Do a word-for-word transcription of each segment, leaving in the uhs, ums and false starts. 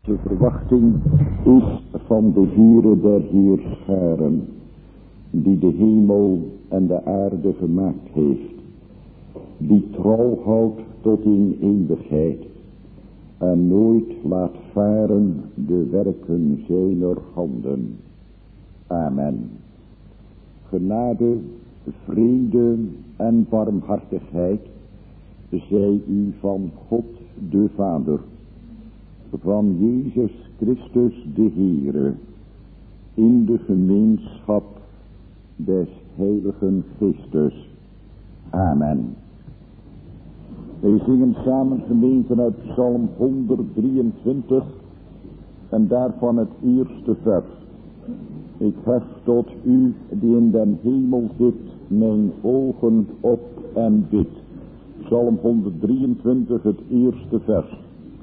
De verwachting is van de Heere der Heerscharen, die de hemel en de aarde gemaakt heeft, die trouw houdt tot in eeuwigheid en nooit laat varen de werken zijner handen. Amen. Genade, vrede en barmhartigheid zij u van God de Vader, van Jezus Christus de Heere, in de gemeenschap des Heiligen Geestes. Amen. Wij zingen samen gemeente uit Psalm honderddrieëntwintig en daarvan het eerste vers. Ik hef tot u die in den hemel zit mijn ogen op en bid. Psalm honderddrieëntwintig, het eerste vers.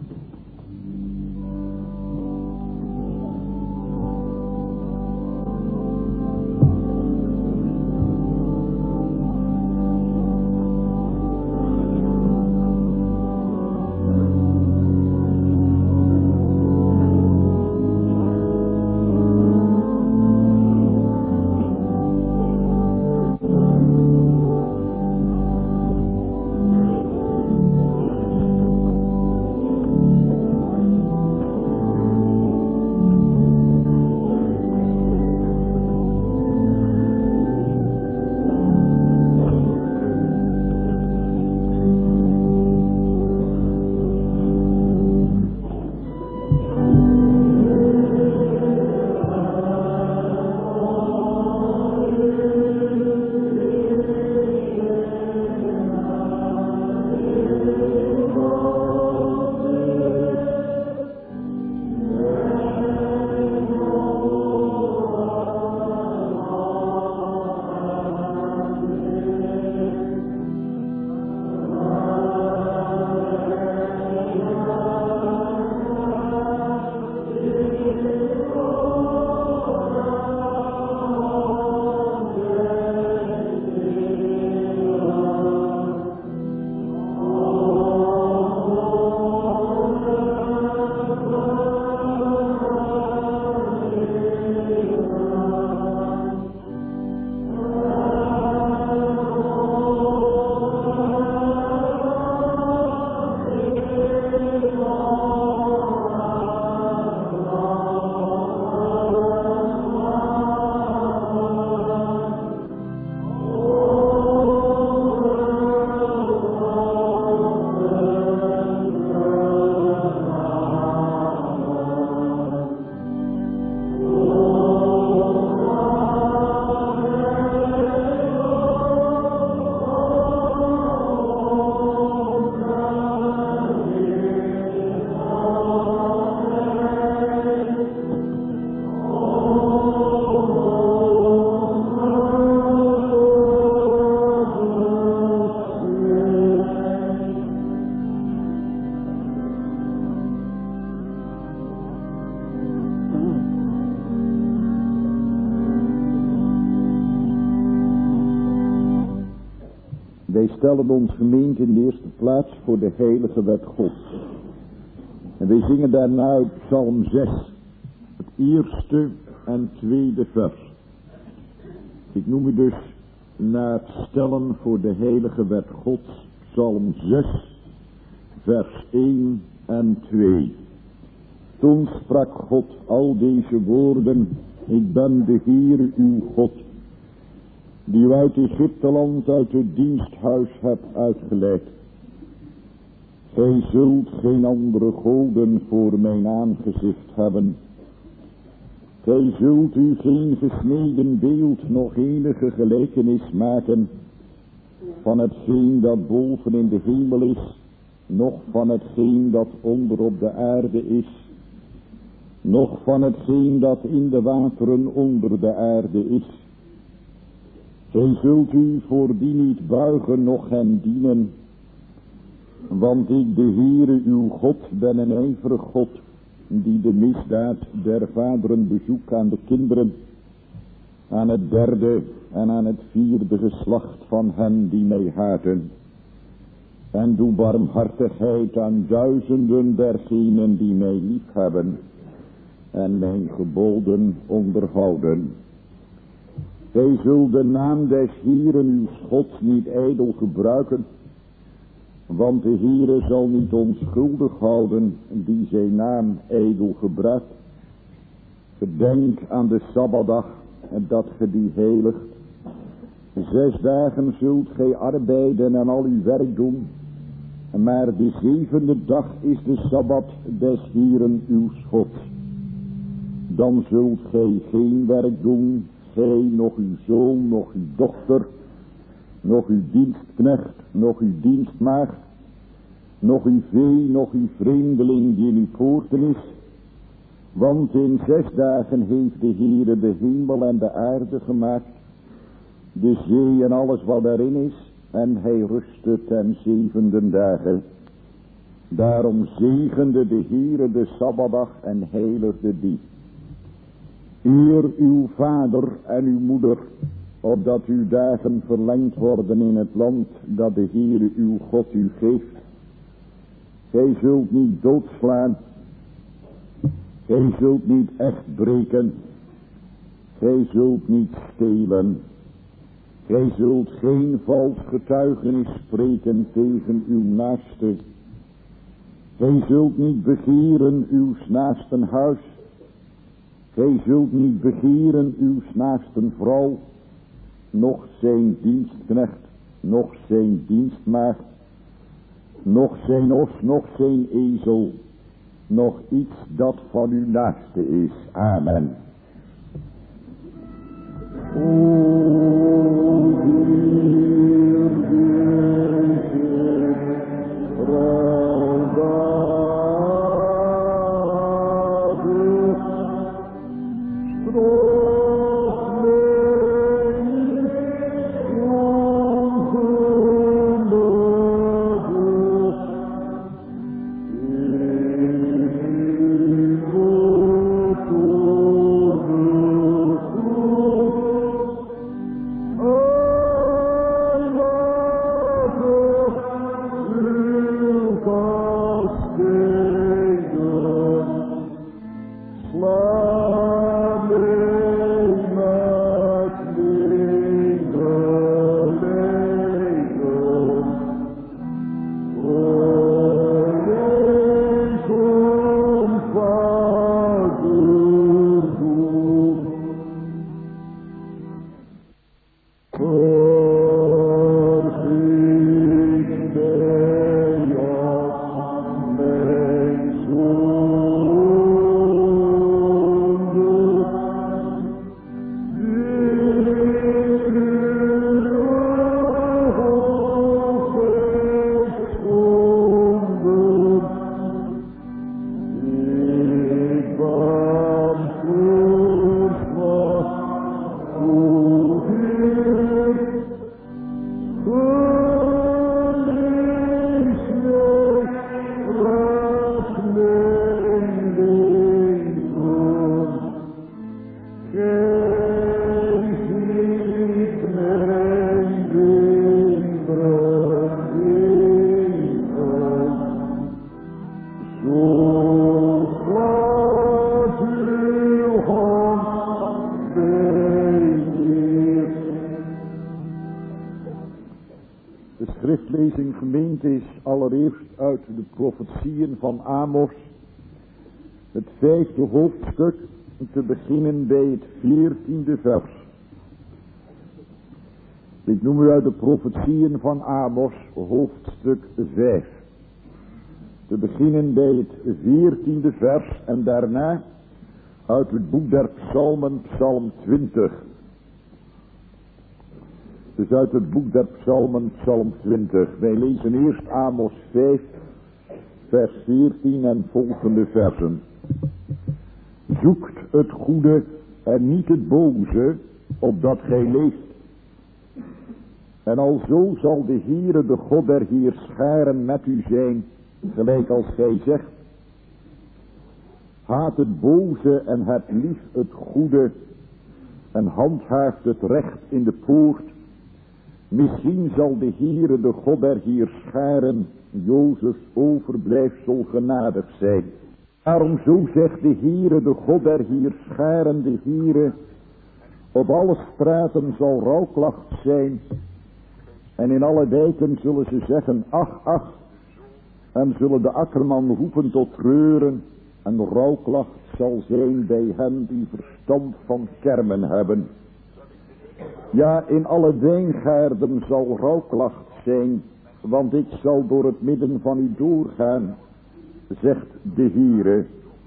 Wij stellen ons gemeente in de eerste plaats voor de heilige wet Gods. En wij zingen daarna uit Psalm zes, het eerste en tweede vers. Ik noem u dus na het stellen voor de heilige wet Gods, Psalm zes, vers één en twee. Toen sprak God al deze woorden: ik ben de Heere uw God, die u uit Egypteland, uit het diensthuis hebt uitgeleid. Gij zult geen andere goden voor mijn aangezicht hebben. Gij zult u geen gesneden beeld, nog enige gelijkenis maken van hetgeen dat boven in de hemel is, noch van hetgeen dat onder op de aarde is, noch van hetgeen dat in de wateren onder de aarde is. Gij zult u voor die niet buigen, noch hen dienen, want ik, de Heere uw God, ben een ijverig God, die de misdaad der vaderen bezoekt aan de kinderen, aan het derde en aan het vierde geslacht van hen die mij haten, En doe barmhartigheid aan duizenden dergenen die mij lief hebben en mijn geboden onderhouden. Gij zult de naam des Heeren uw Gods niet ijdel gebruiken, want de Heere zal niet onschuldig houden die zijn naam ijdel gebruikt. Gedenk aan de Sabbatdag en dat ge die heiligt. Zes dagen zult gij arbeiden en al uw werk doen, maar de zevende dag is de Sabbat des Heeren uw Gods. Dan zult gij geen werk doen, gij, nog uw zoon, nog uw dochter, nog uw dienstknecht, nog uw dienstmaagd, nog uw vee, nog uw vreemdeling die in uw poorten is. Want in zes dagen heeft de Heere de hemel en de aarde gemaakt, de zee en alles wat daarin is, en hij rustte ten zevende dagen. Daarom zegende de Heere de Sabbatdag en heiligde die. Eer uw vader en uw moeder, opdat uw dagen verlengd worden in het land dat de Heere uw God u geeft. Gij zult niet doodslaan, gij zult niet echt breken, gij zult niet stelen, gij zult geen vals getuigenis spreken tegen uw naaste. Gij zult niet begeren uw naasten huis, gij zult niet begeren uw naasten vrouw, noch zijn dienstknecht, noch zijn dienstmaagd, noch zijn os, noch zijn ezel, nog iets dat van uw naaste is. Amen. O Heer, schriftlezing gemeente is allereerst uit de profetieën van Amos, het vijfde hoofdstuk, te beginnen bij het veertiende vers. Ik noem u uit de profetieën van Amos, hoofdstuk vijf. Te beginnen bij het veertiende vers en daarna uit het boek der psalmen, psalm twintig. Dus uit het boek der psalmen, psalm twintig. Wij lezen eerst Amos vijf, vers veertien en volgende versen. Zoekt het goede en niet het boze, opdat gij leeft. En alzo zal de Heere, de God der heerscharen, met u zijn, gelijk als gij zegt. Haat het boze en heb lief het goede, en handhaaft het recht in de poort, Misschien zal de Heere, de God der Heerscharen, Jozefs overblijfsel genadig zijn. Daarom zo zegt de Heere, de God der Heerscharen, de Heere, op alle straten zal rouwklacht zijn. En in alle wijken zullen ze zeggen, ach, ach. En zullen de akkerman roepen tot treuren. En de rouwklacht zal zijn bij hen die verstand van kermen hebben. Ja, in alle wijngaarden zal rouwklacht zijn. Want ik zal door het midden van u doorgaan, zegt de Heere.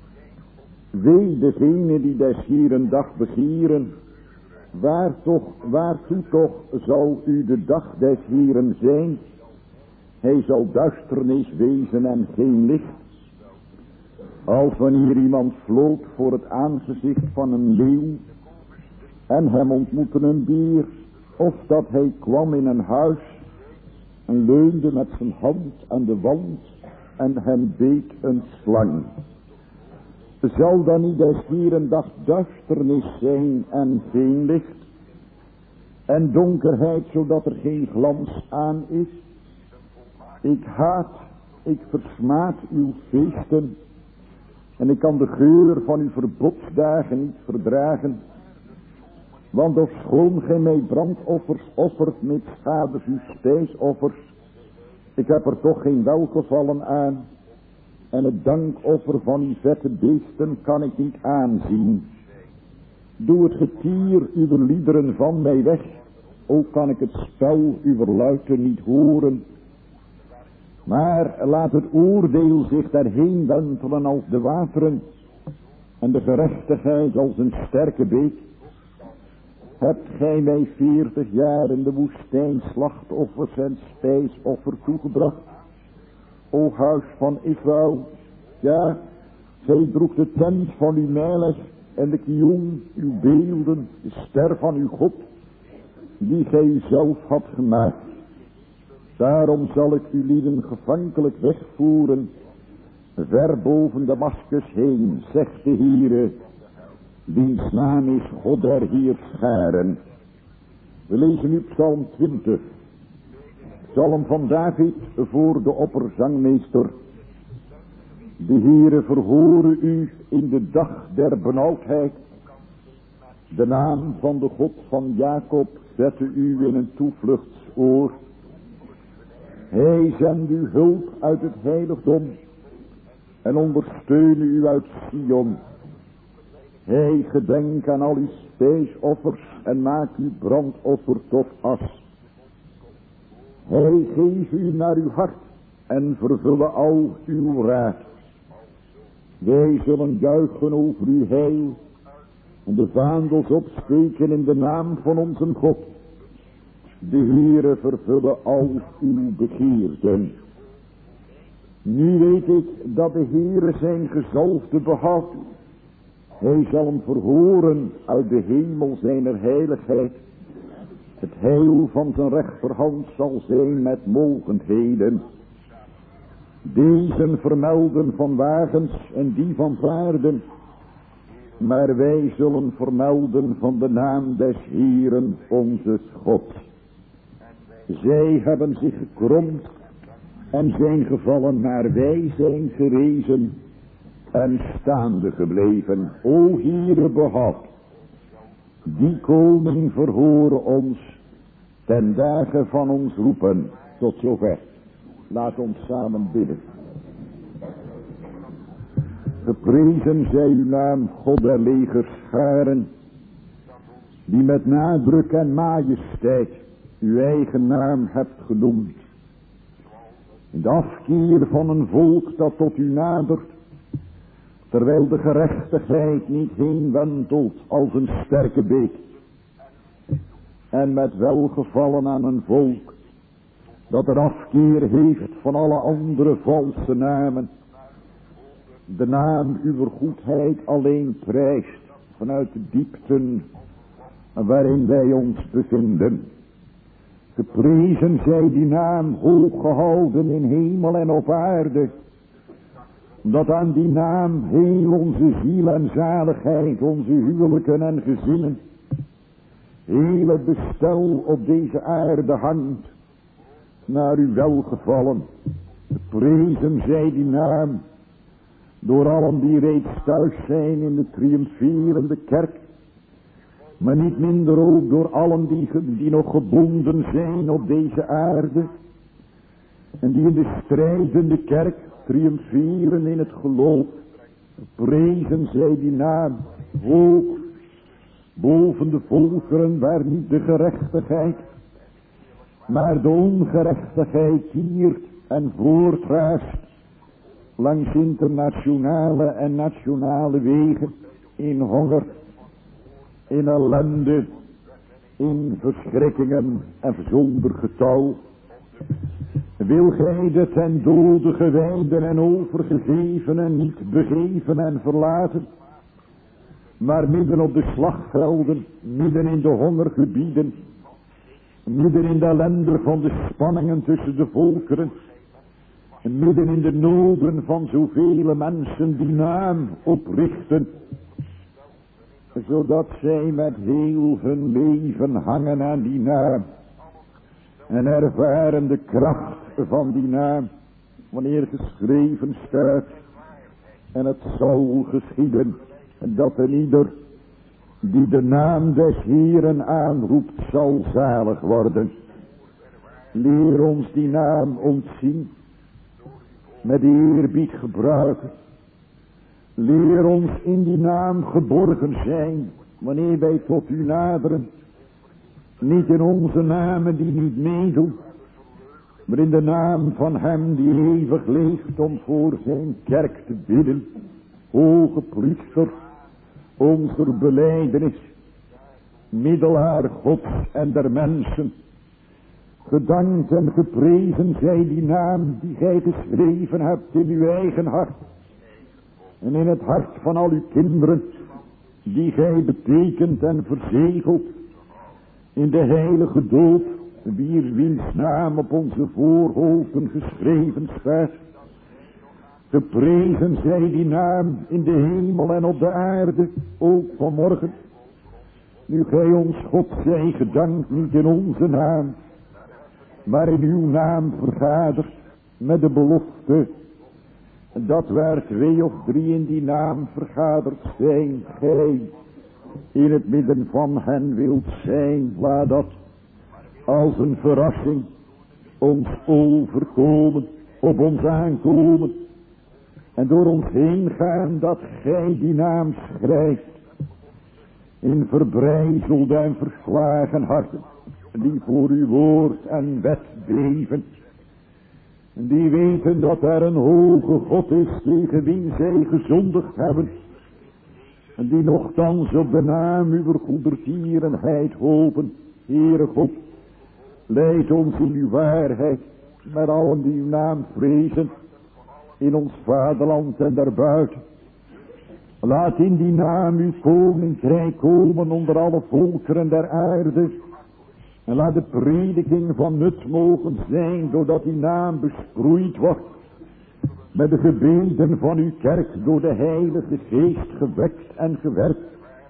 Wee degene die des Heeren dag begieren. Waar toch, waartoe toch zal u de dag des Heeren zijn? Hij zal duisternis wezen en geen licht. Als wanneer iemand vloot voor het aangezicht van een leeuw en hem ontmoette een beer, of dat hij kwam in een huis en leunde met zijn hand aan de wand en hem beet een slang. Zal dan niet des Heeren dag duisternis zijn en geen licht en donkerheid zodat er geen glans aan is? Ik haat, ik versmaad uw feesten en ik kan de geur van uw verbodsdagen niet verdragen. Want ofschoon gij mij brandoffers offert met vaders uw spijsoffers, ik heb er toch geen welgevallen aan. En het dankoffer van uw vette beesten kan ik niet aanzien. Doe het getier uw liederen van mij weg, ook kan ik het spel uw luiten niet horen. Maar laat het oordeel zich daarheen wentelen als de wateren, en de gerechtigheid als een sterke beek. Hebt gij mij veertig jaar in de woestijn slachtoffers en spijsoffer toegebracht, o huis van Israël? Ja, gij droeg de tent van uw Melech en de kioen, uw beelden, de ster van uw God, die gij zelf had gemaakt. Daarom zal ik uw lieden gevankelijk wegvoeren, ver boven Damaskus heen, zegt de Heere, wiens naam is God der Heerscharen. We lezen nu Psalm twintig, Psalm van David voor de opperzangmeester. De Heere verhoore u in de dag der benauwdheid. De naam van de God van Jacob zette u in een toevluchtsoor. Hij zend u hulp uit het heiligdom en ondersteune u uit Sion. Hij gedenk aan al uw spijsoffers en maak uw brandoffer tot as. Hij geef u naar uw hart en vervulle al uw raad. Wij zullen juichen over uw heil en de vaandels opsteken in de naam van onze God. De Heere vervulle al uw begeerten. Nu weet ik dat de Heere zijn gezalfde behoudt. Hij zal hem verhoren uit de hemel zijner heiligheid. Het heil van zijn rechterhand zal zijn met mogendheden. Deze vermelden van wagens en die van paarden. Maar wij zullen vermelden van de naam des Heeren onze God. Zij hebben zich gekromd en zijn gevallen, maar wij zijn gerezen en staande gebleven. O Heere, behoud, die koning verhoren ons ten dagen van ons roepen. Tot zover. Laat ons samen bidden. Geprezen zij uw naam, God der legerscharen, die met nadruk en majesteit uw eigen naam hebt genoemd. In de afkeer van een volk dat tot u nadert, terwijl de gerechtigheid niet heen wentelt als een sterke beek. En met welgevallen aan een volk dat er afkeer heeft van alle andere valse namen, de naam uw goedheid alleen prijst vanuit de diepten waarin wij ons bevinden. Geprezen zij die naam, hoog gehouden in hemel en op aarde, dat aan die naam heel onze ziel en zaligheid, onze huwelijken en gezinnen, heel het bestel op deze aarde hangt naar uw welgevallen. Prezen zij die naam door allen die reeds thuis zijn in de triomferende kerk, maar niet minder ook door allen die, die nog gebonden zijn op deze aarde en die in de strijdende kerk triomferen in het geloof. Prezen zij die naam hoog boven de volkeren waar niet de gerechtigheid, maar de ongerechtigheid tiert en voortraast langs internationale en nationale wegen, in honger, in ellende, in verschrikkingen en zonder getal. Wil gij de ten dode gewijden en overgegevenen niet begeven en verlaten, maar midden op de slagvelden, midden in de hongergebieden, midden in de ellende van de spanningen tussen de volkeren, midden in de noden van zoveel mensen die naam oprichten, zodat zij met heel hun leven hangen aan die naam en ervaren de kracht van die naam, wanneer geschreven staat: en het zal geschieden dat een ieder die de naam des Heeren aanroept zal zalig worden. Leer ons die naam ontzien, met eerbied gebruiken. Leer ons in die naam geborgen zijn, wanneer wij tot u naderen. Niet in onze namen die niet meedoen, maar in de naam van hem die eeuwig leeft om voor zijn kerk te bidden. Hoge priester, onze belijdenis, middelaar Gods en der mensen. Gedankt en geprezen zij die naam die gij geschreven hebt in uw eigen hart. En in het hart van al uw kinderen, die gij betekent en verzegelt in de heilige doop, wier wiens naam op onze voorhoofden geschreven staat. Geprezen zij die naam in de hemel en op de aarde, ook vanmorgen. Nu gij ons God zij gedankt, niet in onze naam, maar in uw naam vergadert, met de belofte dat waar twee of drie in die naam vergaderd zijn, gij in het midden van hen wilt zijn. Laat dat als een verrassing ons overkomen, op ons aankomen en door ons heen gaan, dat gij die naam schrijft in verbrijzelde en verslagen harten, die voor uw woord en wet beven, en die weten dat er een hoge God is tegen wie zij gezondigd hebben, en die nogthans op de naam uw goedertierenheid hopen. Heere God, leid ons in uw waarheid, met allen die uw naam vrezen, in ons vaderland en daarbuiten. Laat in die naam uw koninkrijk komen onder alle volkeren der aarde. En laat de prediking van nut mogen zijn, doordat die naam besproeid wordt met de gebeden van uw kerk, door de Heilige Geest gewekt en gewerkt.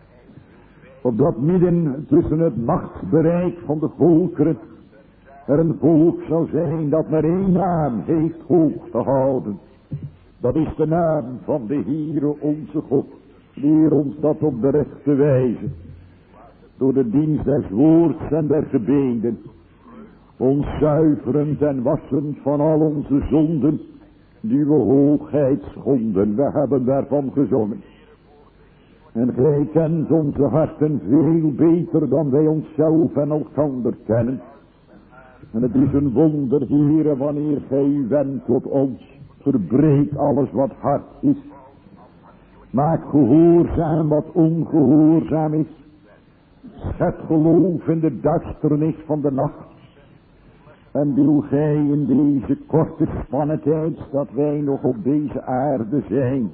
Opdat midden tussen het machtsbereik van de volkeren er een volk zou zijn dat maar één naam heeft hoog te houden. Dat is de naam van de Heere onze God. Leer ons dat op de rechte wijze, door de dienst des woords en der gebeden, ons zuiverend en wassend van al onze zonden, die we hoogheid schonden. We hebben daarvan gezongen. En gij kent onze harten veel beter dan wij onszelf en elkander kennen. En het is een wonder, Heere, wanneer gij u wendt tot ons. Verbreek alles wat hard is. Maak gehoorzaam wat ongehoorzaam is. Schep geloof in de duisternis van de nacht. En wil gij in deze korte spanne tijd dat wij nog op deze aarde zijn,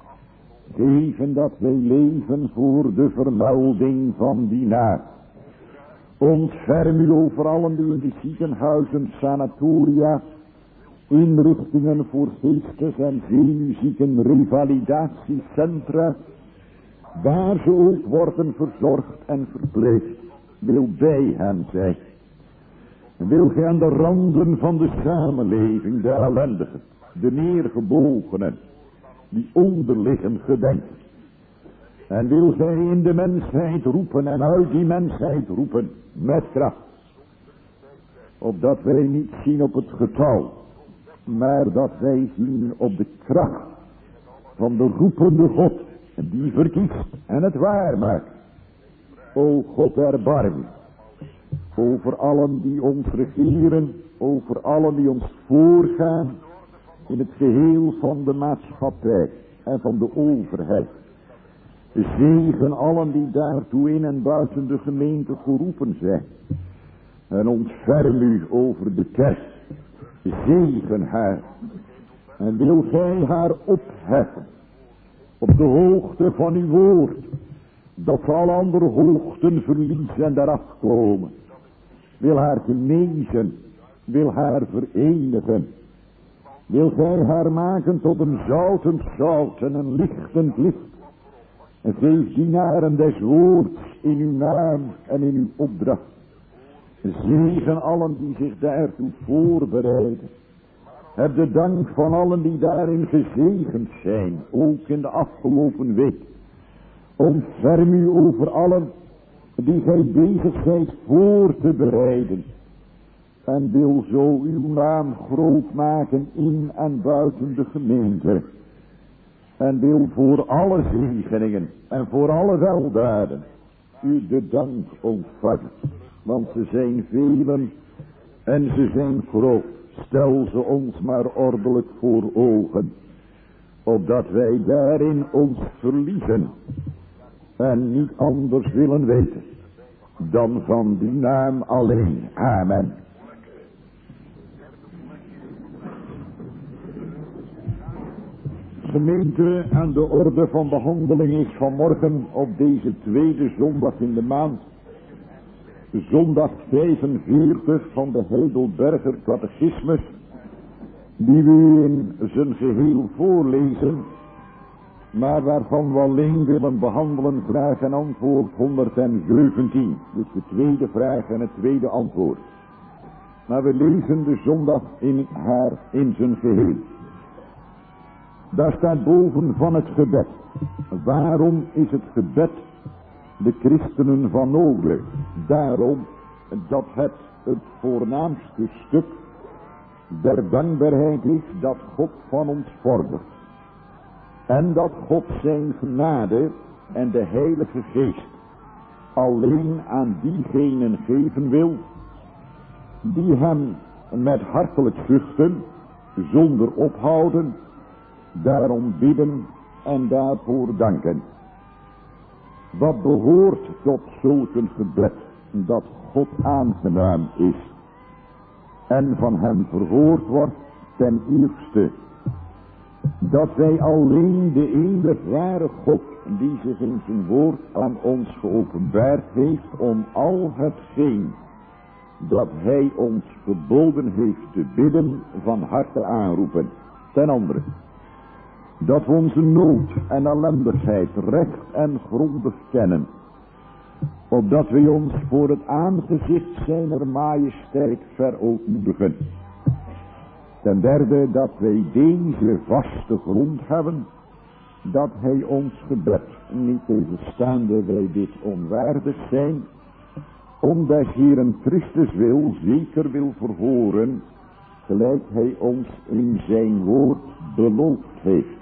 geven dat wij leven voor de vermelding van die naam. Ontferm u over allen die in de ziekenhuizen, sanatoria, inrichtingen voor geestes- en zenuwzieken, revalidatiecentra, waar ze ook worden verzorgd en verpleegd. wil bij hen zijn. Wil gij aan de randen van de samenleving, de ellendigen, de neergebogenen, die onderliggen gedenken. En wil gij in de mensheid roepen en uit die mensheid roepen met kracht. Opdat wij niet zien op het getal, maar dat wij zien op de kracht van de roepende God, die verkiest en het waar maakt. O God, erbarm u over allen die ons regeren, over allen die ons voorgaan in het geheel van de maatschappij en van de overheid. Zegen allen die daartoe in en buiten de gemeente geroepen zijn. En ontferm u over de kerk. Zegen haar. En wil gij haar opheffen op de hoogte van uw woord, dat ze alle andere hoogten verliezen en daaraf komen. Wil haar genezen, wil haar verenigen. Wil gij haar maken tot een zoutend zout en een lichtend licht. En geef dienaren des woords in uw naam en in uw opdracht. Zegen allen die zich daartoe voorbereiden. Heb de dank van allen die daarin gezegend zijn, ook in de afgelopen week. Ontferm u over allen die gij bezig zijt voor te bereiden. En wil zo uw naam groot maken in en buiten de gemeente. En wil voor alle zegeningen en voor alle weldaden u de dank ontvangen. Want ze zijn velen en ze zijn groot. Stel ze ons maar ordelijk voor ogen. Opdat wij daarin ons verliezen. En niet anders willen weten dan van die naam alleen. Amen. Gemeente, aan de orde van behandeling is vanmorgen op deze tweede zondag in de maand, zondag vijfenveertig van de Heidelberger Catechismus, die we u in zijn geheel voorlezen, maar waarvan we alleen willen behandelen vraag en antwoord honderdzeventien. Dus de tweede vraag en het tweede antwoord. Maar we lezen de zondag in haar in zijn geheel. Daar staat boven van het gebed. Waarom is het gebed de christenen van nodig? Daarom dat het het voornaamste stuk der dankbaarheid is dat God van ons vordert. En dat God zijn genade en de Heilige Geest alleen aan diegenen geven wil die hem met hartelijk zuchten, zonder ophouden, daarom bidden en daarvoor danken. Wat behoort tot zulk een gebed, dat God aangenaam is en van hem verhoord wordt, ten eerste dat wij alleen de enige ware God, die zich in zijn woord aan ons geopenbaard heeft, om al hetgeen dat hij ons geboden heeft te bidden, van harte aanroepen. Ten andere, dat we onze nood en ellendigheid recht en grondig kennen, opdat wij ons voor het aangezicht zijner majesteit verootmoedigen. Ten derde, dat wij deze vaste grond hebben, dat hij ons gebed, niet tegenstaande wij dit onwaardig zijn, omdat Heeren Christus wil, zeker wil verhoren, gelijk hij ons in zijn woord beloofd heeft.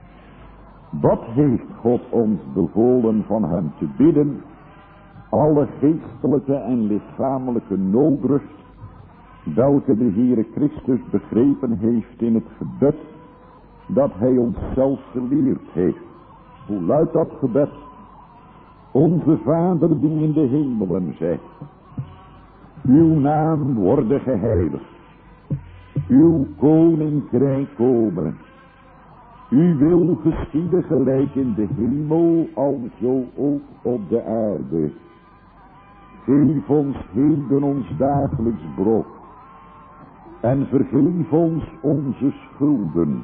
Wat heeft God ons bevolen van hem te bidden? Alle geestelijke en lichamelijke noodrust, welke de Heere Christus begrepen heeft in het gebed, dat hij ons zelf geleerd heeft. Hoe luidt dat gebed? Onze Vader die in de hemelen zijt, uw naam worde geheiligd, uw koninkrijk komen, uw wil geschieden gelijk in de hemel, alzo ook op de aarde. Geef ons heden ons dagelijks brood, en vergeef ons onze schulden,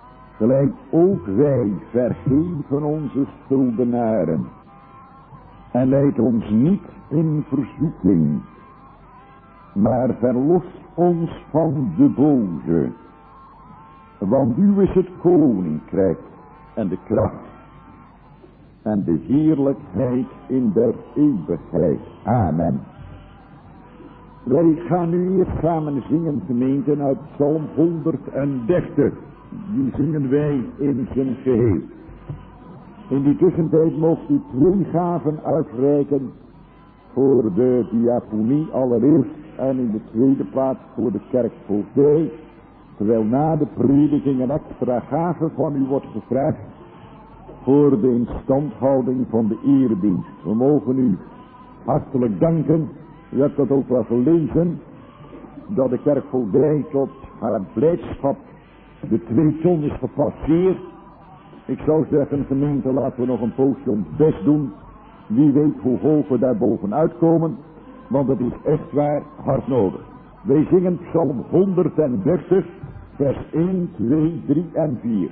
gelijk ook wij vergeven onze schuldenaren. En leid ons niet in verzoeking, maar verlos ons van de boze. Want u is het koninkrijk en de kracht en de heerlijkheid in der eeuwigheid. Amen. Wij gaan nu eerst samen zingen, gemeenten, uit Psalm honderddertig. Die zingen wij in zijn geheel. In die tussentijd mocht u twee gaven uitreiken voor de diaconie allereerst en in de tweede plaats voor de kerkvoogdij. Terwijl na de prediking een extra gave van u wordt gevraagd voor de instandhouding van de eredienst. We mogen u hartelijk danken. U hebt dat ook wel gelezen, dat de kerkvoogdij tot haar blijdschap de twee ton is gepasseerd. Ik zou zeggen, gemeente, laten we nog een poosje ons best doen. Wie weet hoe hoog we daar bovenuit komen, want het is echt waar hard nodig. Wij zingen Psalm honderddertig, vers één, twee, drie en vier.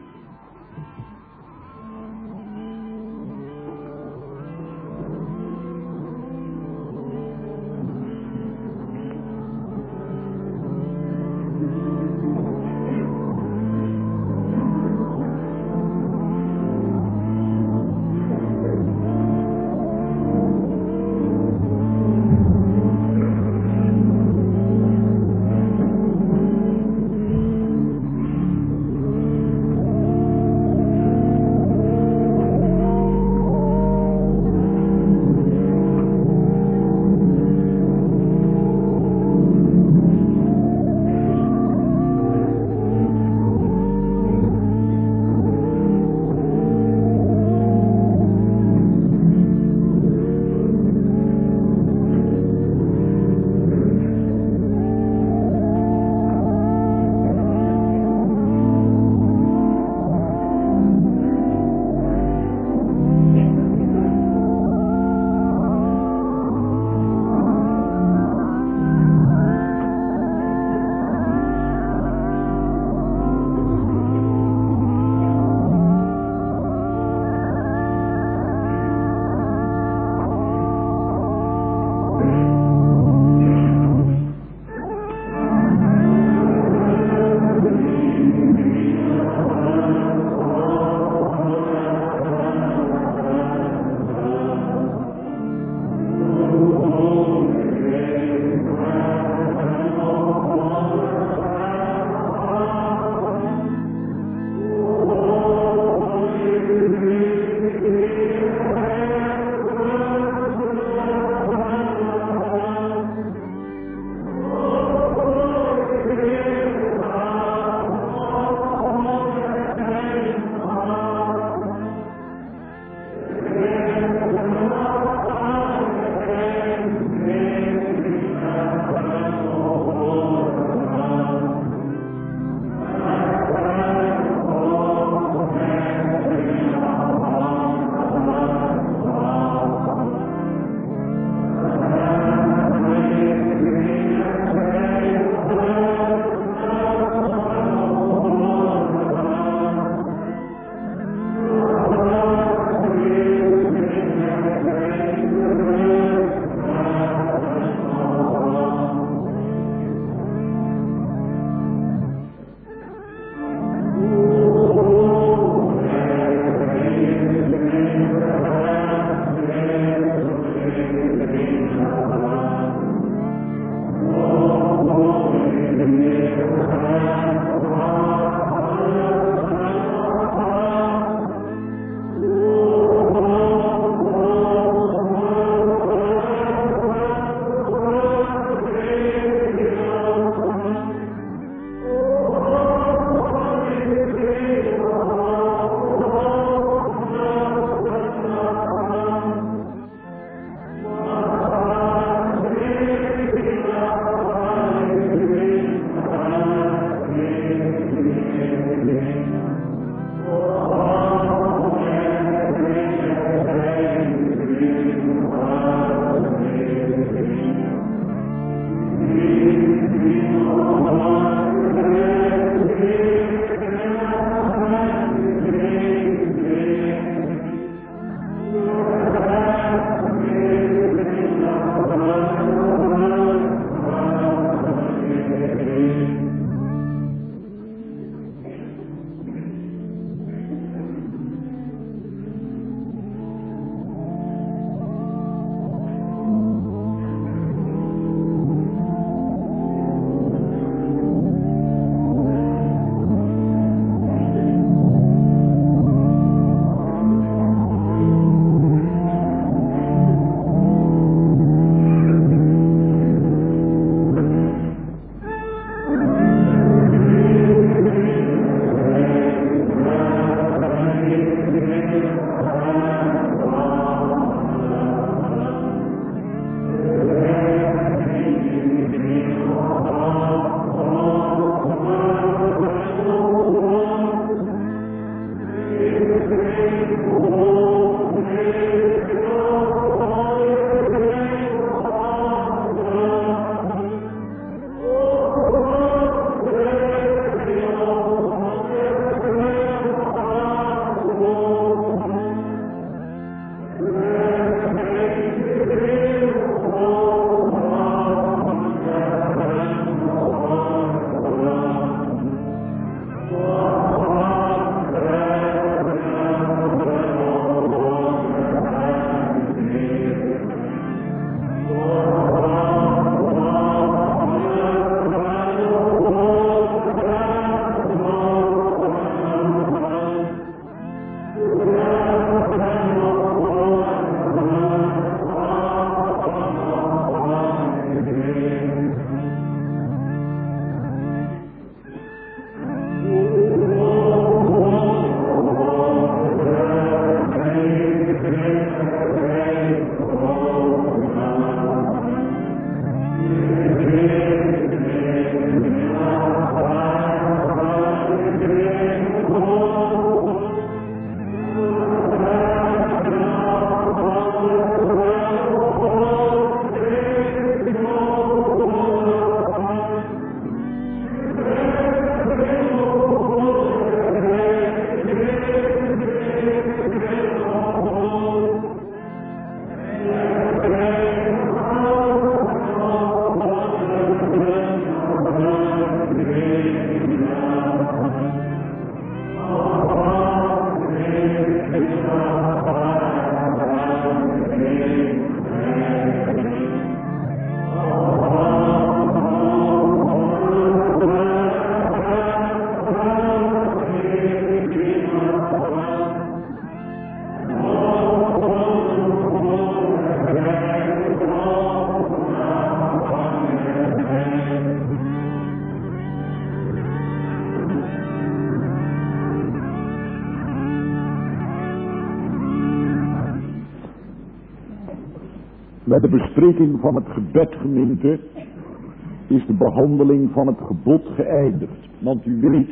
Bij de bespreking van het gebed, gemeente, is de behandeling van het gebod geëindigd. Want u weet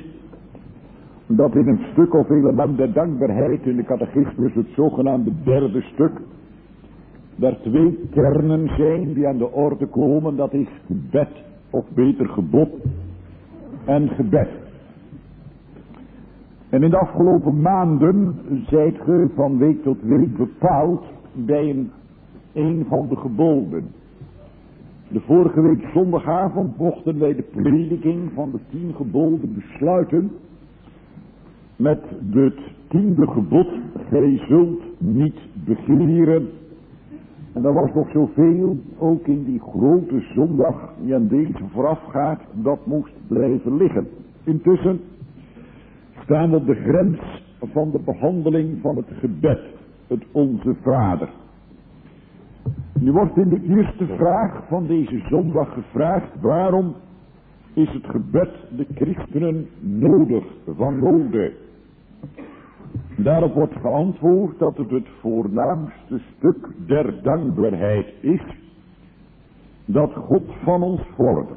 dat in een stuk of element der dankbaarheid in de catechismus, het zogenaamde derde stuk, er twee kernen zijn die aan de orde komen. Dat is gebed, of beter gebod en gebed. En in de afgelopen maanden zijt ge van week tot week bepaald bij een, een van de geboden. De vorige week zondagavond mochten wij de prediking van de tien geboden besluiten met het tiende gebod: gij zult niet begeren. En er was nog zoveel, ook in die grote zondag die aan deze voorafgaat, dat moest blijven liggen. Intussen staan we op de grens van de behandeling van het gebed, het Onze Vader. Nu wordt in de eerste vraag van deze zondag gevraagd: waarom is het gebed de christenen nodig, van nodig? Daarop wordt geantwoord dat het het voornaamste stuk der dankbaarheid is dat God van ons vordert.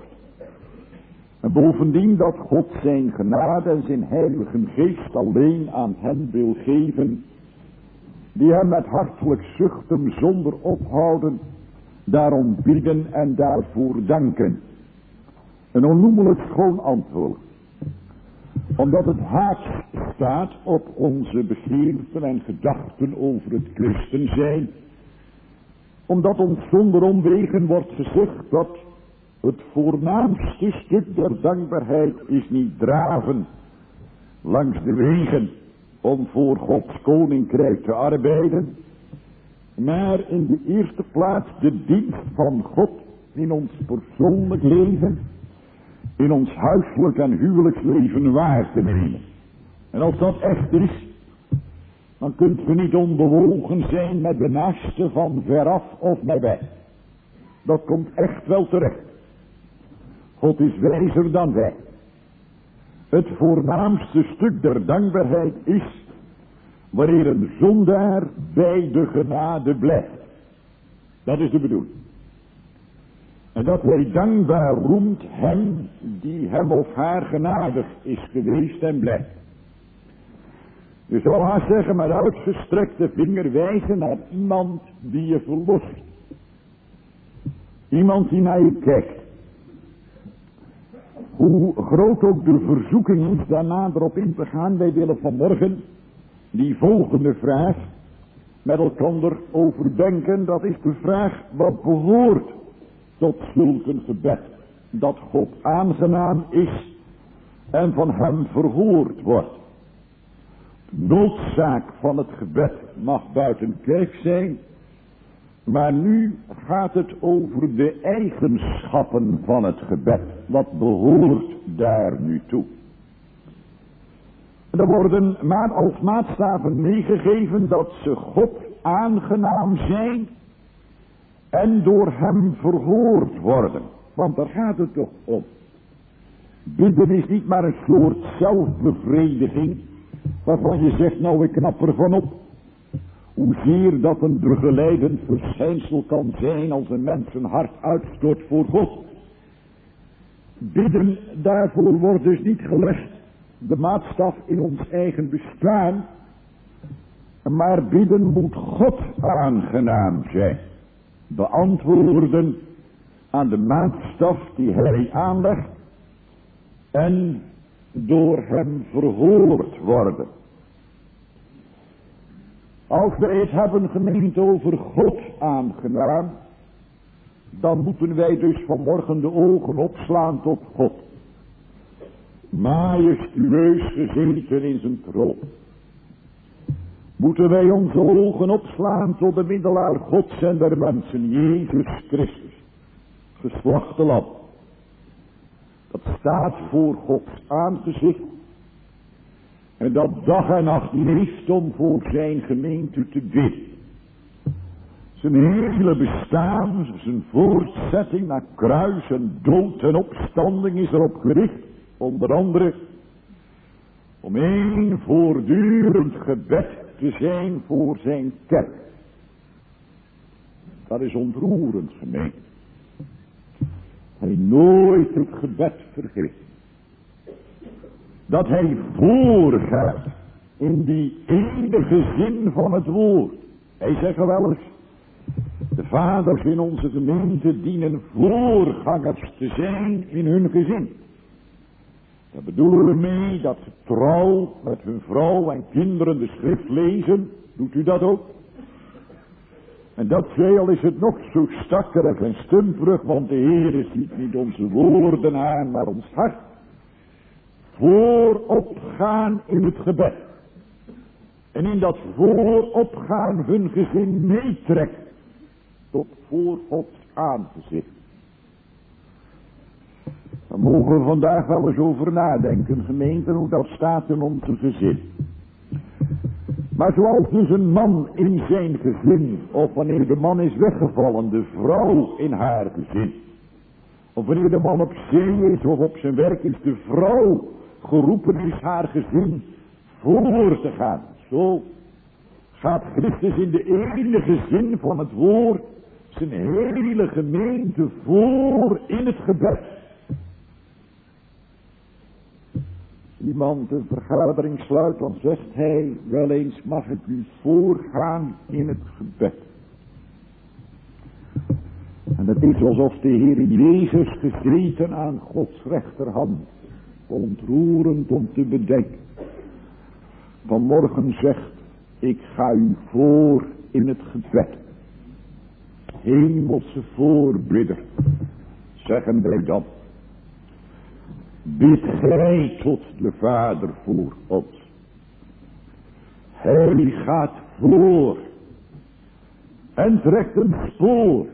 En bovendien dat God zijn genade en zijn heilige geest alleen aan hen wil geven, die hem met hartelijk zuchten zonder ophouden daarom bidden en daarvoor danken. Een onnoemelijk schoon antwoord. Omdat het haaks staat op onze begeerten en gedachten over het christen zijn. Omdat ons zonder omwegen wordt gezegd dat het voornaamste stuk der dankbaarheid is niet draven langs de wegen om voor Gods koninkrijk te arbeiden, maar in de eerste plaats de dienst van God in ons persoonlijk leven, in ons huiselijk en huwelijksleven waar te nemen. En als dat echt is, dan kunt u niet onbewogen zijn met de naaste van veraf of nabij. Dat komt echt wel terecht. God is wijzer dan wij. Het voornaamste stuk der dankbaarheid is wanneer een zondaar bij de genade blijft. Dat is de bedoeling. En dat hij dankbaar roemt hem die hem of haar genadig is geweest en blijft. Je zou haast zeggen met uitgestrekte vinger wijzen naar iemand die je verlost. Iemand die naar je kijkt. Hoe groot ook de verzoeking is daarna erop in te gaan, wij willen vanmorgen die volgende vraag met elkaar overdenken. Dat is de vraag wat behoort tot zulk een gebed. Dat God aangenaam is en van hem verhoord wordt. De noodzaak van het gebed mag buiten kijf zijn. Maar nu gaat het over de eigenschappen van het gebed. Wat behoort daar nu toe? Er worden maar als maatstaven meegegeven dat ze God aangenaam zijn en door hem verhoord worden. Want daar gaat het toch om. Bidden is niet maar een soort zelfbevrediging waarvan je zegt, nou ik knap ervan op. Hoezeer dat een begeleidend verschijnsel kan zijn als een mens een hart uitstort voor God. Bidden, daarvoor wordt dus niet gelegd de maatstaf in ons eigen bestaan. Maar bidden moet God aangenaam zijn. Beantwoorden aan de maatstaf die hij aanlegt. En door hem verhoord worden. Als we het hebben gemeend over God aangenaam, dan moeten wij dus vanmorgen de ogen opslaan tot God. Majestueus gezeten in zijn troon. Moeten wij onze ogen opslaan tot de middelaar Gods en der mensen, Jezus Christus, geslachte lam. Dat staat voor Gods aangezicht. En dat dag en nacht heeft om voor zijn gemeente te bidden. Zijn hele bestaan, zijn voortzetting naar kruis en dood en opstanding is erop gericht. Onder andere om één voortdurend gebed te zijn voor zijn kerk. Dat is ontroerend, gemeente. Hij nooit het gebed vergeet. Dat hij voorgaat in die enige zin van het woord. Hij zegt wel eens, de vaders in onze gemeente dienen voorgangers te zijn in hun gezin. Daar bedoelen we mee dat ze trouw met hun vrouw en kinderen de schrift lezen. Doet u dat ook? En dat veel is het nog zo stakkerig en stumperig, want de Heer ziet niet onze woorden aan, maar ons hart. Vooropgaan in het gebed. En in dat vooropgaan hun gezin meetrekt. Tot voor Gods aangezicht. Daar mogen we vandaag wel eens over nadenken, gemeente, hoe dat staat in onze gezin. Maar zoals dus een man in zijn gezin, of wanneer de man is weggevallen, de vrouw in haar gezin. Of wanneer de man op zee is of op zijn werk is, de vrouw geroepen is haar gezin voor te gaan. Zo gaat Christus in de enige zin van het woord zijn hele gemeente voor in het gebed. Iemand een vergadering sluit, dan zegt hij wel eens, mag ik u voorgaan in het gebed. En het is alsof de Heer Jezus gezeten aan Gods rechterhand, ontroerend om te bedenken. Vanmorgen zegt, ik ga u voor in het gebed. Hemelse voorbidder, zeggen wij dan. Bid gij tot de Vader voor ons. Hij gaat voor en trekt een spoor.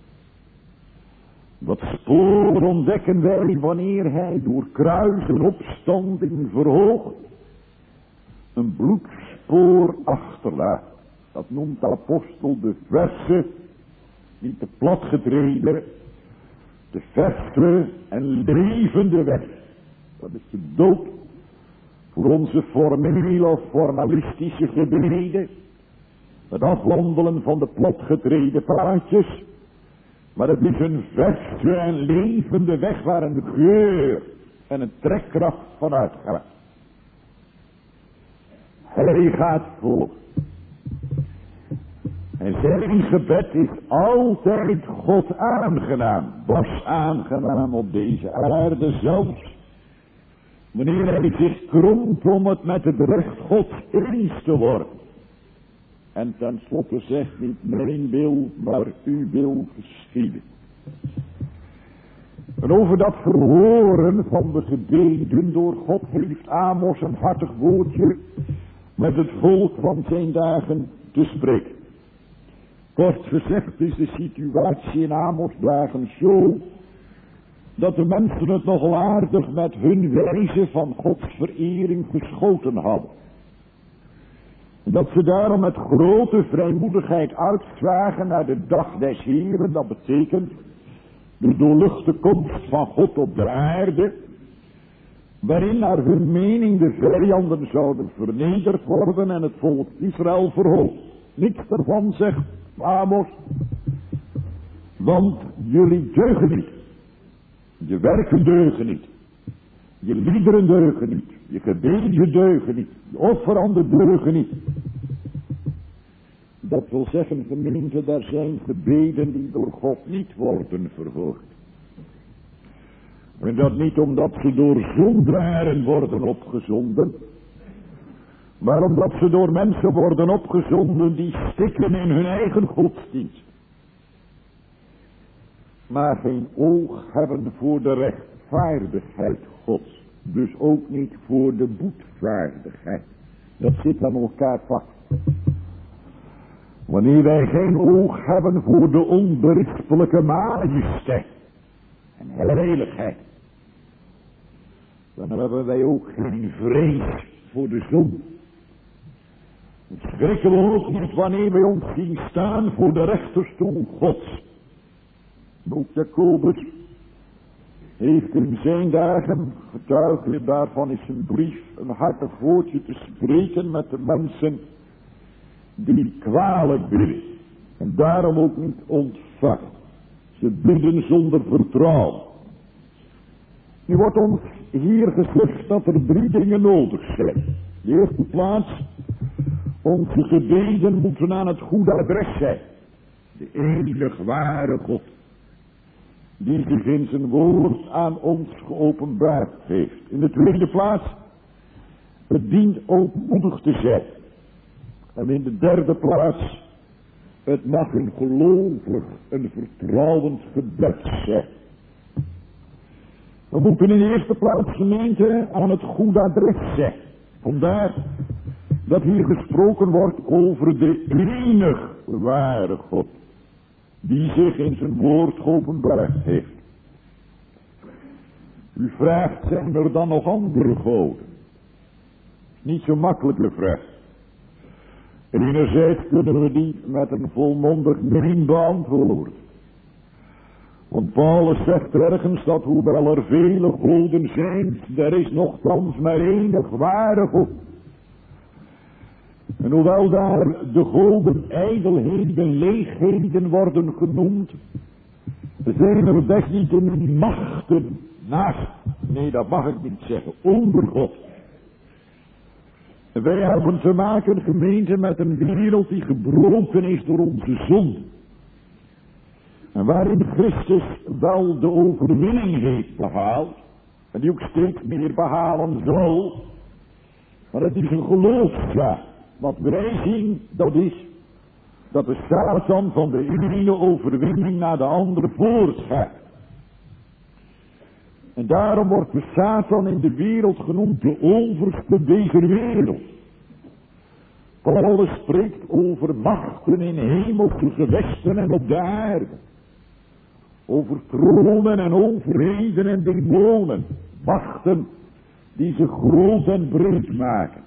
Dat spoor ontdekken wij wanneer hij door kruis en opstanding verhoogt een bloedspoor achterlaat. Dat noemt de apostel de verse, niet de platgetreden, de verse en levende weg. Dat is de dood voor onze formele of formalistische gebeden. Het afwandelen van de platgetreden praatjes. Maar het is een verse en levende weg waar een geur en een trekkracht van uitgaat. Hij gaat voor. En zijn gebed is altijd God aangenaam. Was aangenaam op deze aarde zelfs. Wanneer hij zich kromt om het met het recht Gods eens te worden. En tenslotte zegt niet mijn wil, maar uw wil geschieden. En over dat verhoren van de gebeden door God heeft Amos een hartig woordje met het volk van zijn dagen te spreken. Kort gezegd is de situatie in Amos dagen zo dat de mensen het nogal aardig met hun wijze van Gods verering geschoten hadden. Dat ze daarom met grote vrijmoedigheid uitzagen naar de dag des Heren, dat betekent de doorluchte komst van God op de aarde, waarin naar hun mening de vijanden zouden vernederd worden en het volk Israël verhoogd. Niks daarvan zegt Amos, want jullie deugen niet. Je werken deugen niet. Je liederen deugen niet. Je gebeden deugen niet. Je offeranden deugen niet. Dat wil zeggen, gemeente, daar zijn gebeden die door God niet worden verhoord. En dat niet omdat ze door zondaren worden opgezonden, maar omdat ze door mensen worden opgezonden die stikken in hun eigen godsdienst. Maar geen oog hebben voor de rechtvaardigheid Gods. Dus ook niet voor de boetvaardigheid. Dat zit aan elkaar vast. Wanneer wij geen oog hebben voor de onberispelijke majesteit en heiligheid, dan hebben wij ook geen vrees voor de zonde. Dan schrikken we ook niet wanneer wij ons zien staan voor de rechterstoel Gods. Ook Jacobus heeft in zijn dagen, getuige daarvan is een brief, een hartig woordje te spreken met de mensen die kwalijk bidden. En daarom ook niet ontvangen. Ze bidden zonder vertrouwen. Nu wordt ons hier gezegd dat er drie dingen nodig zijn. In de eerste plaats, onze gebeden moeten aan het goede adres zijn. De enige ware God, die zich in zijn woord aan ons geopenbaard heeft. In de tweede plaats, het dient ootmoedig te zijn. En in de derde plaats, het mag een gelovig, een vertrouwend gebed zijn. We moeten in de eerste plaats, gemeente, aan het goede adres zijn. Vandaar dat hier gesproken wordt over de enige ware God, die zich in zijn woord geopenbaard heeft. U vraagt, zijn er dan nog andere goden? Niet zo makkelijke vraag. Enerzijds kunnen we die met een volmondig nee beantwoorden. Want Paulus zegt ergens dat hoewel er vele goden zijn, er is nogthans maar enig ware God. En hoewel daar de goden ijdelheden, leegheden worden genoemd, zijn er desalniettemin machten naast, nee dat mag ik niet zeggen, onder God. En wij hebben te maken, gemeente, met een wereld die gebroken is door onze zonde. En waarin Christus wel de overwinning heeft behaald, en die ook steeds meer behalen zal, maar het is een geloofszaak. Wat wij zien, dat is dat de Satan van de ene overwinning naar de andere voortgaat. En daarom wordt de Satan in de wereld genoemd de overste deze wereld. Paulus spreekt over machten in hemelse gewesten en op de aarde. Over tronen en overheden en demonen. Machten die zich groot en breed maken.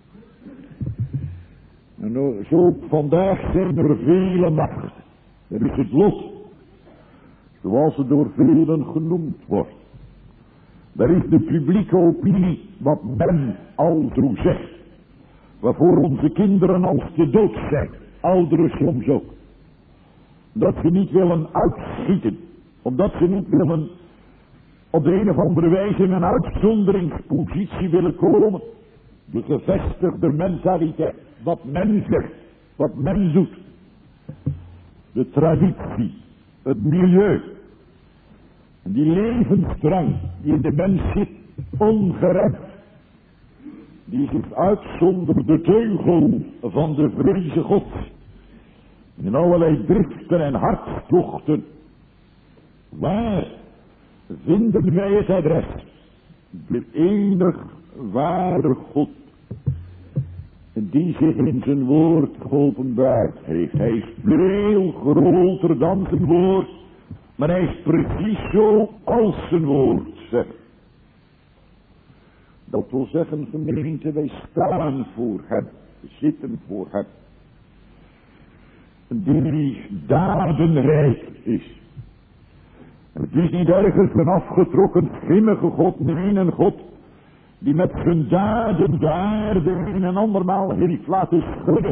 En zo vandaag zijn er vele machten. Dat is het lot. Zoals het door velen genoemd wordt. Daar is de publieke opinie, wat men al zo zegt. Waarvoor onze kinderen als te dood zijn. Ouderen soms ook. Dat ze niet willen uitschieten. Omdat ze niet willen op de een of andere wijze in een uitzonderingspositie willen komen. De gevestigde mentaliteit. Wat men zegt. Wat men doet. De traditie. Het milieu. En die levensdrang die in de mens zit. Ongeremd. Die zich uitzondert de teugel van de vreze God. In allerlei driften en hartstochten. Waar vinden wij het adres? De enig ware God. Die zich in zijn woord geopenbaard heeft. Hij is veel groter dan zijn woord. Maar hij is precies zo als zijn woord zegt. Dat wil zeggen, gemeente, wij staan voor hem. We zitten voor hem. Die dadenrijk is. Het is niet ergens een afgetrokken, schimmige God, nee, een God die met zijn daden de aarde een en andermaal heeft laten schudden.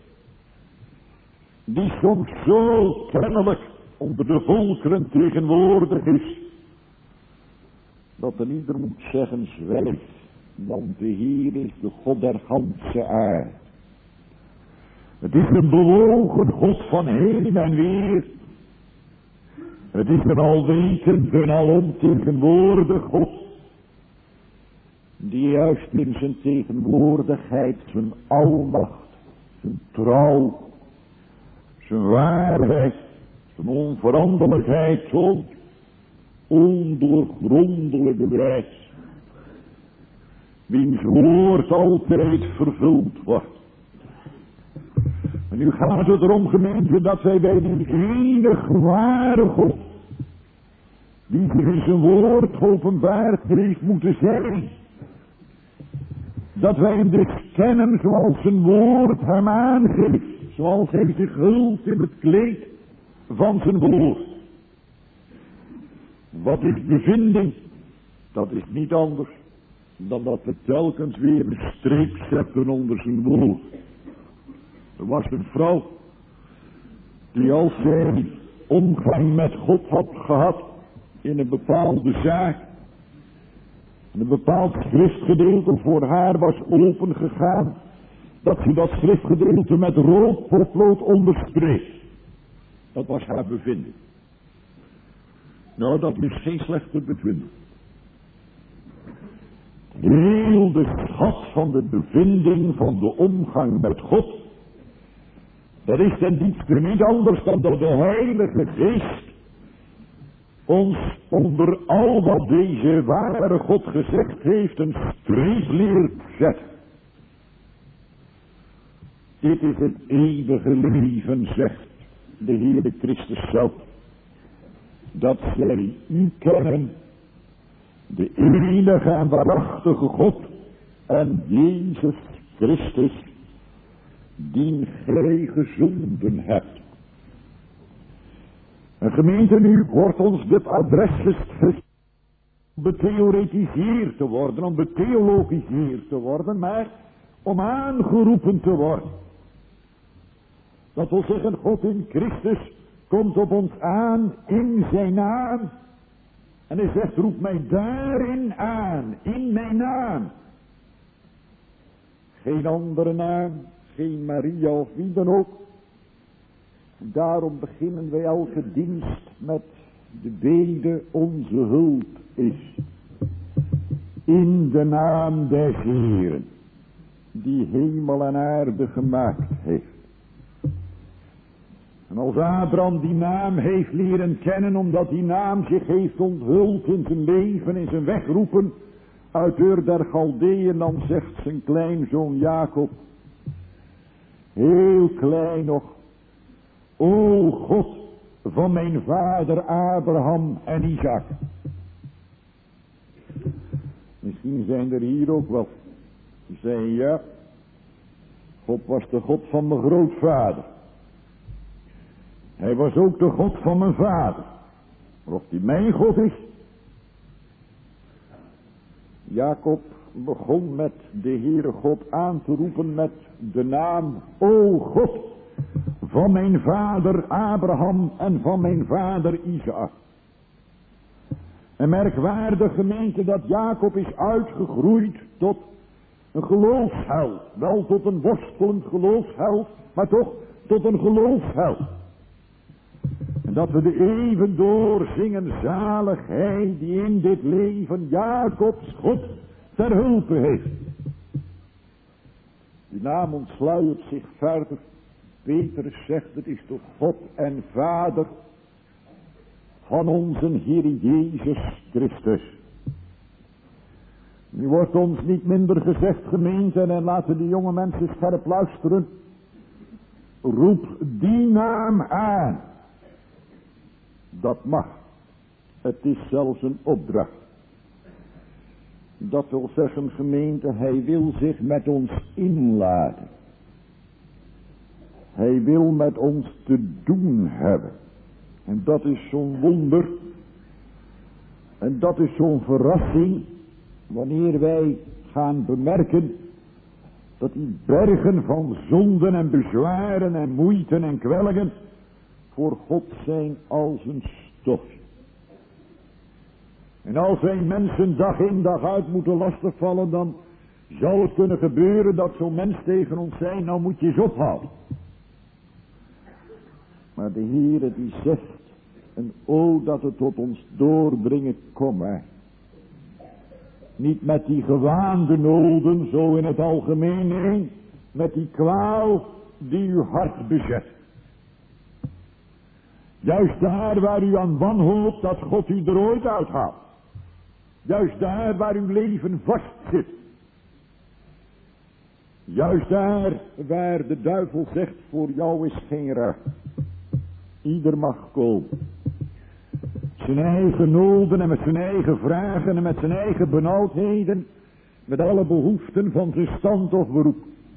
Die soms zo kennelijk onder de volkeren tegenwoordig is, dat een ieder moet zeggen, zwijg, want de Heer is de God der ganse aarde. Het is een bewogen God van heen en weer. Het is een alwetend en alomtegenwoordig God, die juist in zijn tegenwoordigheid, zijn almacht, zijn trouw, zijn waarheid, zijn onveranderlijkheid toont, ondoorgrondelijke bewijs, wiens woord altijd vervuld wordt. En nu gaat het erom, gemeente, dat wij bij die enige ware God, die zich in zijn woord openbaard heeft, moeten zijn. Dat wij hem dus kennen zoals zijn woord hem aangeeft. Zoals hij zich hult in het kleed van zijn woord. Wat is bevinding? Dat is niet anders dan dat we telkens weer een streep zetten onder zijn woord. Er was een vrouw die als zij omgang met God had gehad in een bepaalde zaak, een bepaald schriftgedeelte voor haar was opengegaan, dat ze dat schriftgedeelte met rood potlood onderstreep. Dat was haar bevinding. Nou, dat is geen slechte bevinding. Heel de schat van de bevinding van de omgang met God, dat is ten diepste niet anders dan dat de Heilige Geest ons onder al wat deze ware God gezegd heeft een streep leert zetten. Dit is het eeuwige leven, zegt de Heere Christus zelf, dat zij u kennen, de enige en waarachtige God en Jezus Christus, die gij gezonden hebt. En gemeente, nu wordt ons dit adres gesteld om betheoretiseerd te worden, om betheologiseerd te worden, maar om aangeroepen te worden. Dat wil zeggen, God in Christus komt op ons aan in zijn naam. En hij zegt, roep mij daarin aan, in mijn naam. Geen andere naam, geen Maria of wie dan ook. Daarom beginnen wij elke dienst met de bede, onze hulp is in de naam des Heeren, die hemel en aarde gemaakt heeft. En als Abraham die naam heeft leren kennen, omdat die naam zich heeft onthuld in zijn leven, in zijn wegroepen uit Ur der Galdeeën, dan zegt zijn kleinzoon Jacob, heel klein nog, o God van mijn vader Abraham en Isaac. Misschien zijn er hier ook wel die zeggen, ja, God was de God van mijn grootvader. Hij was ook de God van mijn vader. Maar of die mijn God is? Jacob begon met de Heere God aan te roepen met de naam, o God van mijn vader Abraham en van mijn vader Isaac. Een merkwaardige gemeente dat Jacob is uitgegroeid tot Een geloofsheld. Wel tot een worstelend geloofsheld, maar toch tot een geloofsheld. En dat we de eeuwen door zingen, zalig hij die in dit leven Jacobs God ter hulpe heeft. Die naam ontsluiert zich verder. Petrus zegt, het is toch God en Vader van onze Heer Jezus Christus. Nu wordt ons niet minder gezegd, gemeente, en laten die jonge mensen scherp luisteren. Roep die naam aan. Dat mag. Het is zelfs een opdracht. Dat wil zeggen, gemeente, hij wil zich met ons inlaten. Hij wil met ons te doen hebben. En dat is zo'n wonder. En dat is zo'n verrassing. Wanneer wij gaan bemerken dat die bergen van zonden en bezwaren en moeiten en kwellingen voor God zijn als een stofje. En als wij mensen dag in dag uit moeten lastigvallen, dan zou het kunnen gebeuren dat zo'n mens tegen ons zei, nou moet je eens ophouden. Maar de Heere die zegt, en o dat het tot ons doordringen komme. Niet met die gewaande noden, zo in het algemeen, nee, met die kwaal die uw hart bezet. Juist daar waar u aan wanhoopt dat God u er ooit uithaalt. Juist daar waar uw leven vast zit. Juist daar waar de duivel zegt, voor jou is geen recht. Ieder mag komen. Zijn eigen noden en met zijn eigen vragen en met zijn eigen benauwdheden. Met alle behoeften van zijn stand of beroep.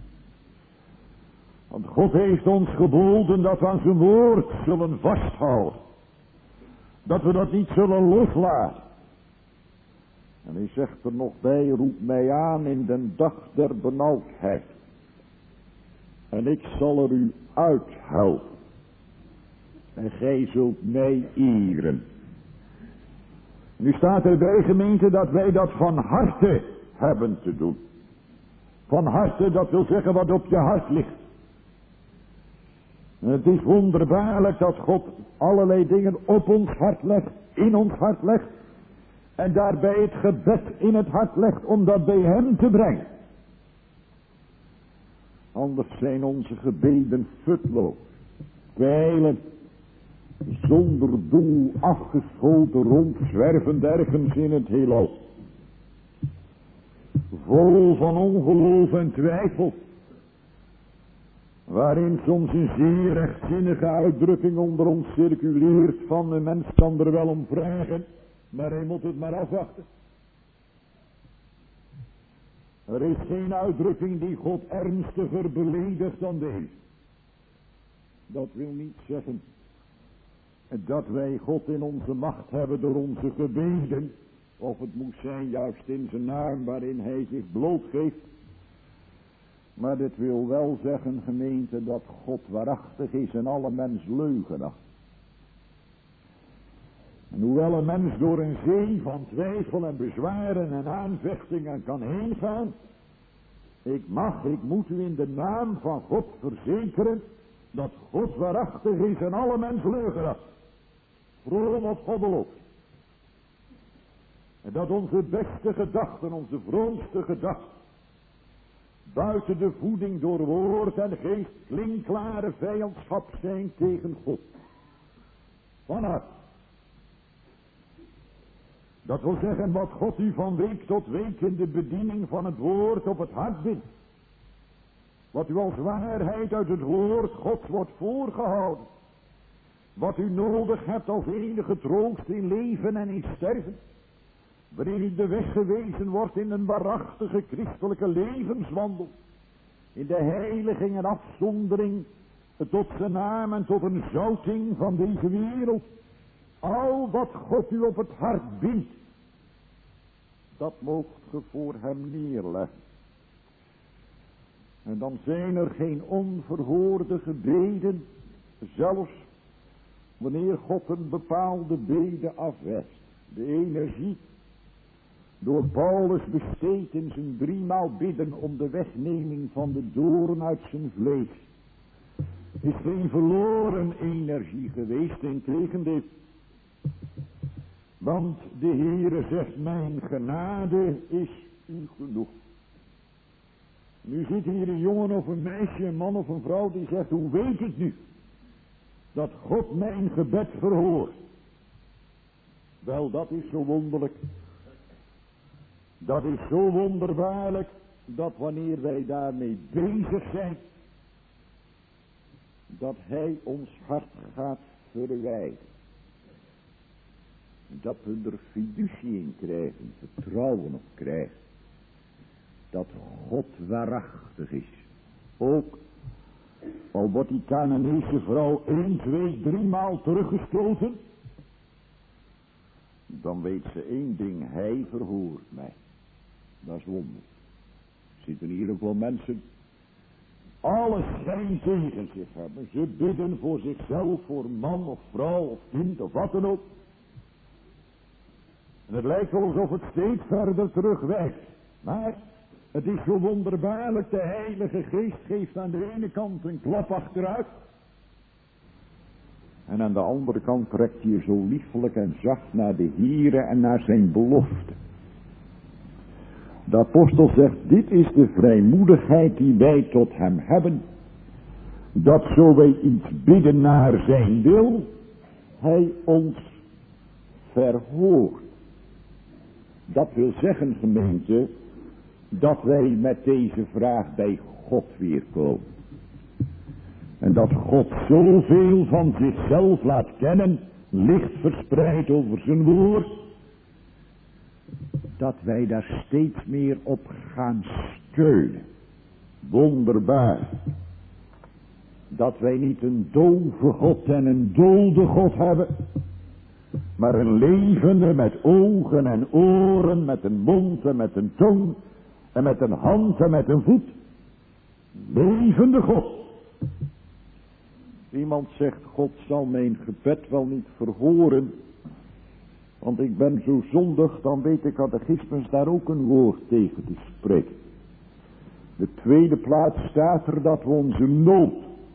Want God heeft ons geboden dat we aan zijn woord zullen vasthouden. Dat we dat niet zullen loslaten. En hij zegt er nog bij, roep mij aan in den dag der benauwdheid. En ik zal er u uithelpen. En gij zult mij eren. Nu staat er bij, gemeente, dat wij dat van harte hebben te doen. Van harte, dat wil zeggen wat op je hart ligt. En het is wonderbaarlijk dat God allerlei dingen op ons hart legt, in ons hart legt. En daarbij het gebed in het hart legt om dat bij hem te brengen. Anders zijn onze gebeden futloos. Kwijlen, zonder doel afgeschoten rondzwervend ergens in het heelal. Vol van ongeloof en twijfel. Waarin soms een zeer rechtzinnige uitdrukking onder ons circuleert van een mens kan er wel om vragen, maar hij moet het maar afwachten. Er is geen uitdrukking die God ernstiger beledigt dan deze. Dat wil niet zeggen dat wij God in onze macht hebben door onze gebeden, of het moet zijn juist in zijn naam waarin hij zich blootgeeft. Maar dit wil wel zeggen, gemeente, dat God waarachtig is en alle mens leugenachtig. En hoewel een mens door een zee van twijfel en bezwaren en aanvechtingen kan heen gaan, ik mag, ik moet u in de naam van God verzekeren dat God waarachtig is en alle mens leugenachtig. Vroom of goddeloos. En dat onze beste gedachten, onze vroomste gedachten, buiten de voeding door woord en geest klinkklare vijandschap zijn tegen God. Van hart. Dat wil zeggen wat God u van week tot week in de bediening van het woord op het hart bindt. Wat u als waarheid uit het woord Gods wordt voorgehouden. Wat u nodig hebt als enige troost in leven en in sterven. Waarin u de weg gewezen wordt in een waarachtige christelijke levenswandel. In de heiliging en afzondering tot zijn naam en tot een zouting van deze wereld. Al wat God u op het hart bindt, dat moogt ge voor hem neerleggen. En dan zijn er geen onverhoorde gebeden, zelfs wanneer God een bepaalde bede afwest. De energie door Paulus besteed in zijn driemaal bidden om de wegneming van de doorn uit zijn vlees, is geen verloren energie geweest, integendeel. Want de Heere zegt, mijn genade is u genoeg. Nu zit hier een jongen of een meisje, een man of een vrouw die zegt, hoe weet ik nu dat God mijn gebed verhoort? Wel, dat is zo wonderlijk. Dat is zo wonderbaarlijk, dat wanneer wij daarmee bezig zijn, dat hij ons hart gaat verwijden. Dat we er fiducie in krijgen, vertrouwen op krijgen. Dat God waarachtig is. Ook al wordt die Canaanese vrouw één, twee, driemaal teruggestoten, dan weet ze één ding, hij verhoort mij. Dat is wonder. Er zitten hier ook wel mensen, alles schijn tegen zich hebben. Ze bidden voor zichzelf, voor man of vrouw of kind of wat dan ook. En het lijkt wel alsof het steeds verder terugwijkt. Maar het is zo wonderbaarlijk, de Heilige Geest geeft aan de ene kant een klap achteruit. En aan de andere kant trekt hij zo liefelijk en zacht naar de Here en naar zijn belofte. De apostel zegt, dit is de vrijmoedigheid die wij tot hem hebben. Dat zo wij iets bidden naar zijn wil, hij ons verhoort. Dat wil zeggen, gemeente, dat wij met deze vraag bij God weer komen. En dat God zoveel van zichzelf laat kennen, licht verspreid over zijn woord, dat wij daar steeds meer op gaan steunen. Wonderbaar. Dat wij niet een dove God en een dode God hebben, maar een levende met ogen en oren, met een mond en met een tong en met een hand en met een voet. Levende God. Iemand zegt, God zal mijn gebed wel niet verhoren, want ik ben zo zondig, dan weet de catechismus daar ook een woord tegen te spreken. De tweede plaats staat er dat we onze nood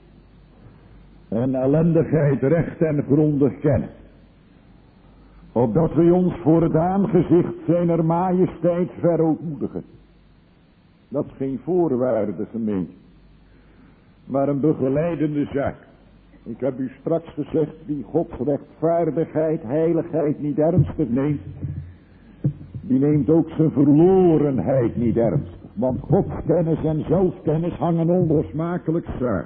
en ellendigheid recht en grondig kennen. Opdat wij ons voor het aangezicht zijner majesteit verootmoedigen. Dat is geen voorwaarde, gemeente, maar een begeleidende zaak. Ik heb u straks gezegd, wie Gods rechtvaardigheid, heiligheid niet ernstig neemt, die neemt ook zijn verlorenheid niet ernstig. Want Gods kennis en zelfkennis hangen onlosmakelijk samen.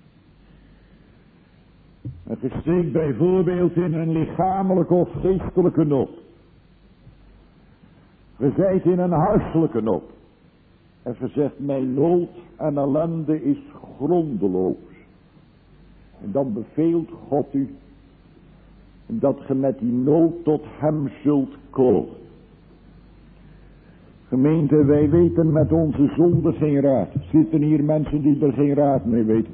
Het steekt bijvoorbeeld in een lichamelijke of geestelijke nood. Je zijt in een huiselijke nood. En je zegt, mijn nood en ellende is grondeloos. En dan beveelt God u dat ge met die nood tot hem zult komen. Gemeente, wij weten met onze zonde geen raad. Zitten hier mensen die er geen raad mee weten.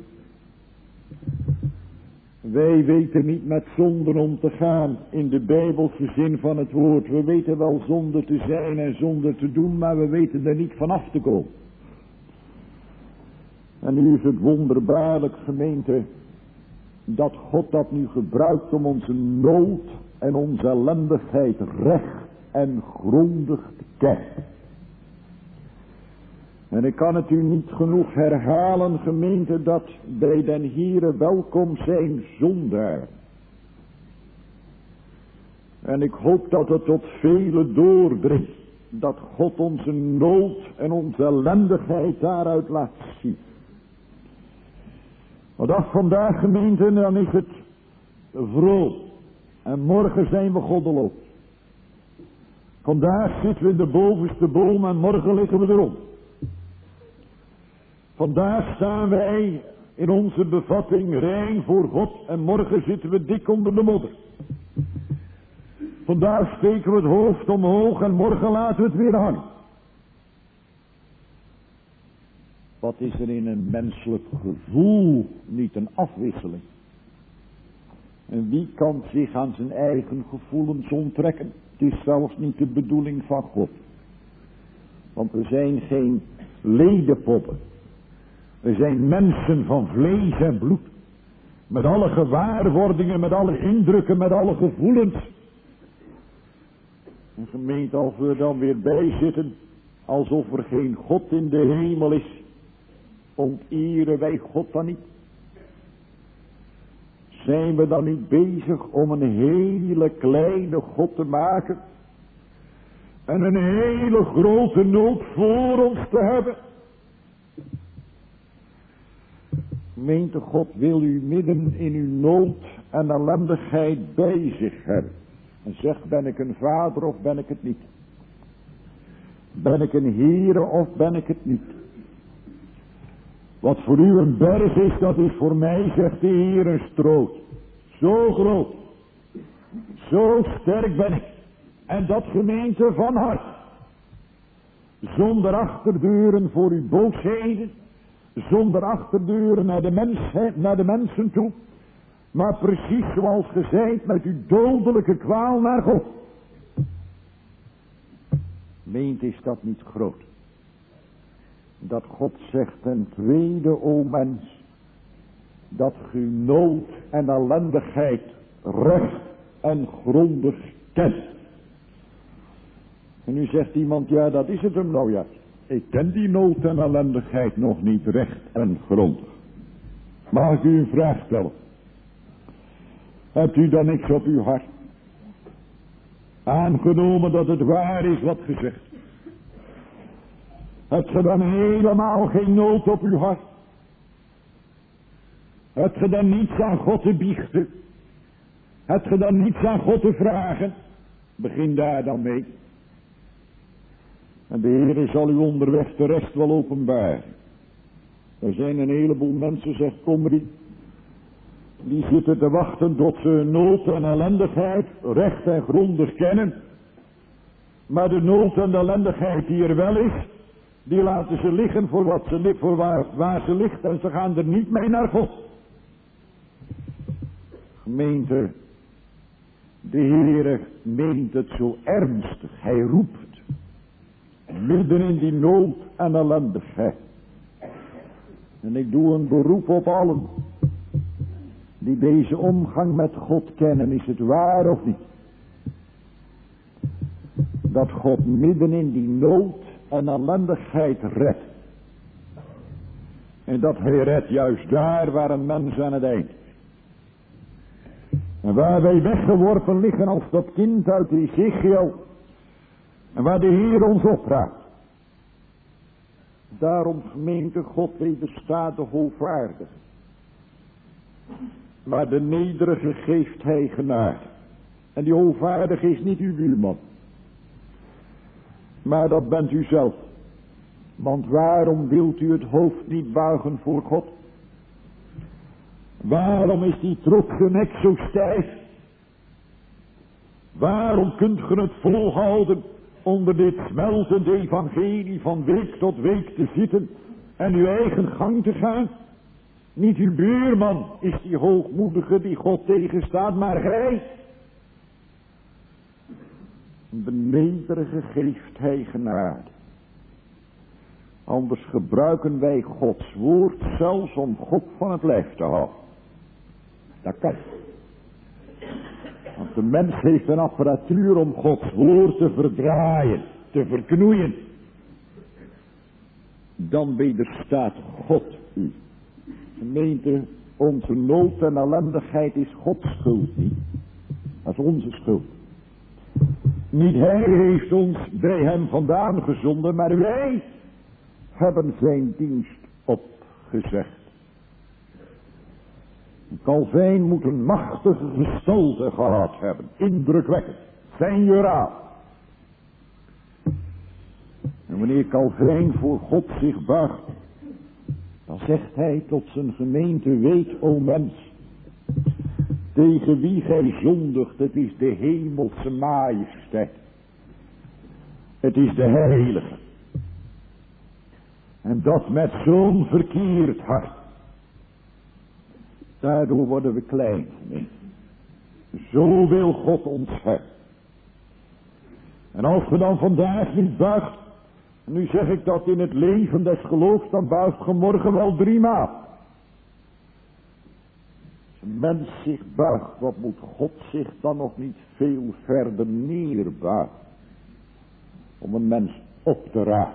Wij weten niet met zonden om te gaan in de Bijbelse zin van het woord. We weten wel zonde te zijn en zonde te doen, maar we weten er niet vanaf te komen. En nu is het wonderbaarlijk, gemeente, dat God dat nu gebruikt om onze nood en onze ellendigheid recht en grondig te kennen. En ik kan het u niet genoeg herhalen, gemeente, dat bij den Here welkom zijn zondaar. En ik hoop dat het tot velen doordringt, dat God onze nood en onze ellendigheid daaruit laat zien. Want als vandaag, gemeente, dan is het vroom. En morgen zijn we goddeloos. Vandaag zitten we in de bovenste boom en morgen liggen we erop. Vandaag staan wij in onze bevatting rein voor God en morgen zitten we dik onder de modder. Vandaag steken we het hoofd omhoog en morgen laten we het weer hangen. Wat is er in een menselijk gevoel niet een afwisseling? En wie kan zich aan zijn eigen gevoelens onttrekken? Het is zelfs niet de bedoeling van God. Want we zijn geen ledenpoppen. We zijn mensen van vlees en bloed. Met alle gewaarwordingen, met alle indrukken, met alle gevoelens. En gemeente, als we er dan weer bij zitten, alsof er geen God in de hemel is, onteren wij God dan niet? Zijn we dan niet bezig om een hele kleine God te maken? En een hele grote nood voor ons te hebben? Gemeente, God wil u midden in uw nood en ellendigheid bij zich hebben. En zegt, ben ik een vader of ben ik het niet? Ben ik een Heere of ben ik het niet? Wat voor u een berg is, dat is voor mij, zegt de Heer, een stroot. Zo groot. Zo sterk ben ik. En dat, gemeente, van hart. Zonder achterdeuren voor uw boosheden. Zonder achterdeuren naar de, mensheid, naar de mensen toe. Maar precies zoals gezegd, met uw dodelijke kwaal naar God. Meent, is dat niet groot? Dat God zegt ten tweede, o mens, dat ge nood en ellendigheid recht en grondig kent. En nu zegt iemand, ja, dat is het hem nou, ja. Ik ken die nood en ellendigheid nog niet recht en grondig. Mag ik u een vraag stellen? Hebt u dan niks op uw hart? Aangenomen dat het waar is wat gezegd. Hebt ge dan helemaal geen nood op uw hart? Hebt ge dan niets aan God te biechten? Hebt ge dan niets aan God te vragen? Begin daar dan mee. En de Heer zal u onderweg de rest wel openbaren. Er zijn een heleboel mensen, zegt Komri, die zitten te wachten tot ze nood en ellendigheid recht en grondig kennen. Maar de nood en de ellendigheid die er wel is, die laten ze liggen voor, wat ze, voor waar, waar ze ligt en ze gaan er niet mee naar God. Gemeente, de Heere meent het zo ernstig. Hij roept midden in die nood en ellendigheid. En ik doe een beroep op allen die deze omgang met God kennen. Is het waar of niet? Dat God midden in die nood en ellendigheid redt. En dat hij redt juist daar waar een mens aan het eind is. En waar wij weggeworpen liggen als dat kind uit Ezechiel. En waar de Heer ons opraapt. Daarom, gemeente, God wederstaat de hoogvaardige. Maar de nederige geeft hij genade. En die hoogvaardige is niet uw buurman. Maar dat bent u zelf. Want waarom wilt u het hoofd niet buigen voor God? Waarom is die trotse nek zo stijf? Waarom kunt ge het volhouden onder dit smeltende evangelie van week tot week te zitten en uw eigen gang te gaan? Niet uw buurman is die hoogmoedige die God tegenstaat, maar gij. De nederige geeft hij genade. Anders gebruiken wij Gods woord zelfs om God van het lijf te houden. Dat kan. Want de mens heeft een apparatuur om Gods woord te verdraaien, te verknoeien. Dan wederstaat God u. Gemeente, onze nood en ellendigheid is Gods schuld niet. Dat is onze schuld. Niet hij heeft ons bij hem vandaan gezonden, maar wij hebben zijn dienst opgezegd. Calvijn moet een machtige gestalte gehad hebben. Indrukwekkend. Seigneuraal. En wanneer Calvijn voor God zich buigt, dan zegt hij tot zijn gemeente, weet, o mens, tegen wie gij zondigt, het is de hemelse majesteit. Het is de heilige. En dat met zo'n verkeerd hart. Daardoor worden we klein. Zo wil God ons hebben. En als we dan vandaag niet buigt Nu zeg ik dat in het leven des geloofs, dan buigt je morgen wel drie maal. Als een mens zich buigt, wat moet God zich dan nog niet veel verder neerbuigen? Om een mens op te raken.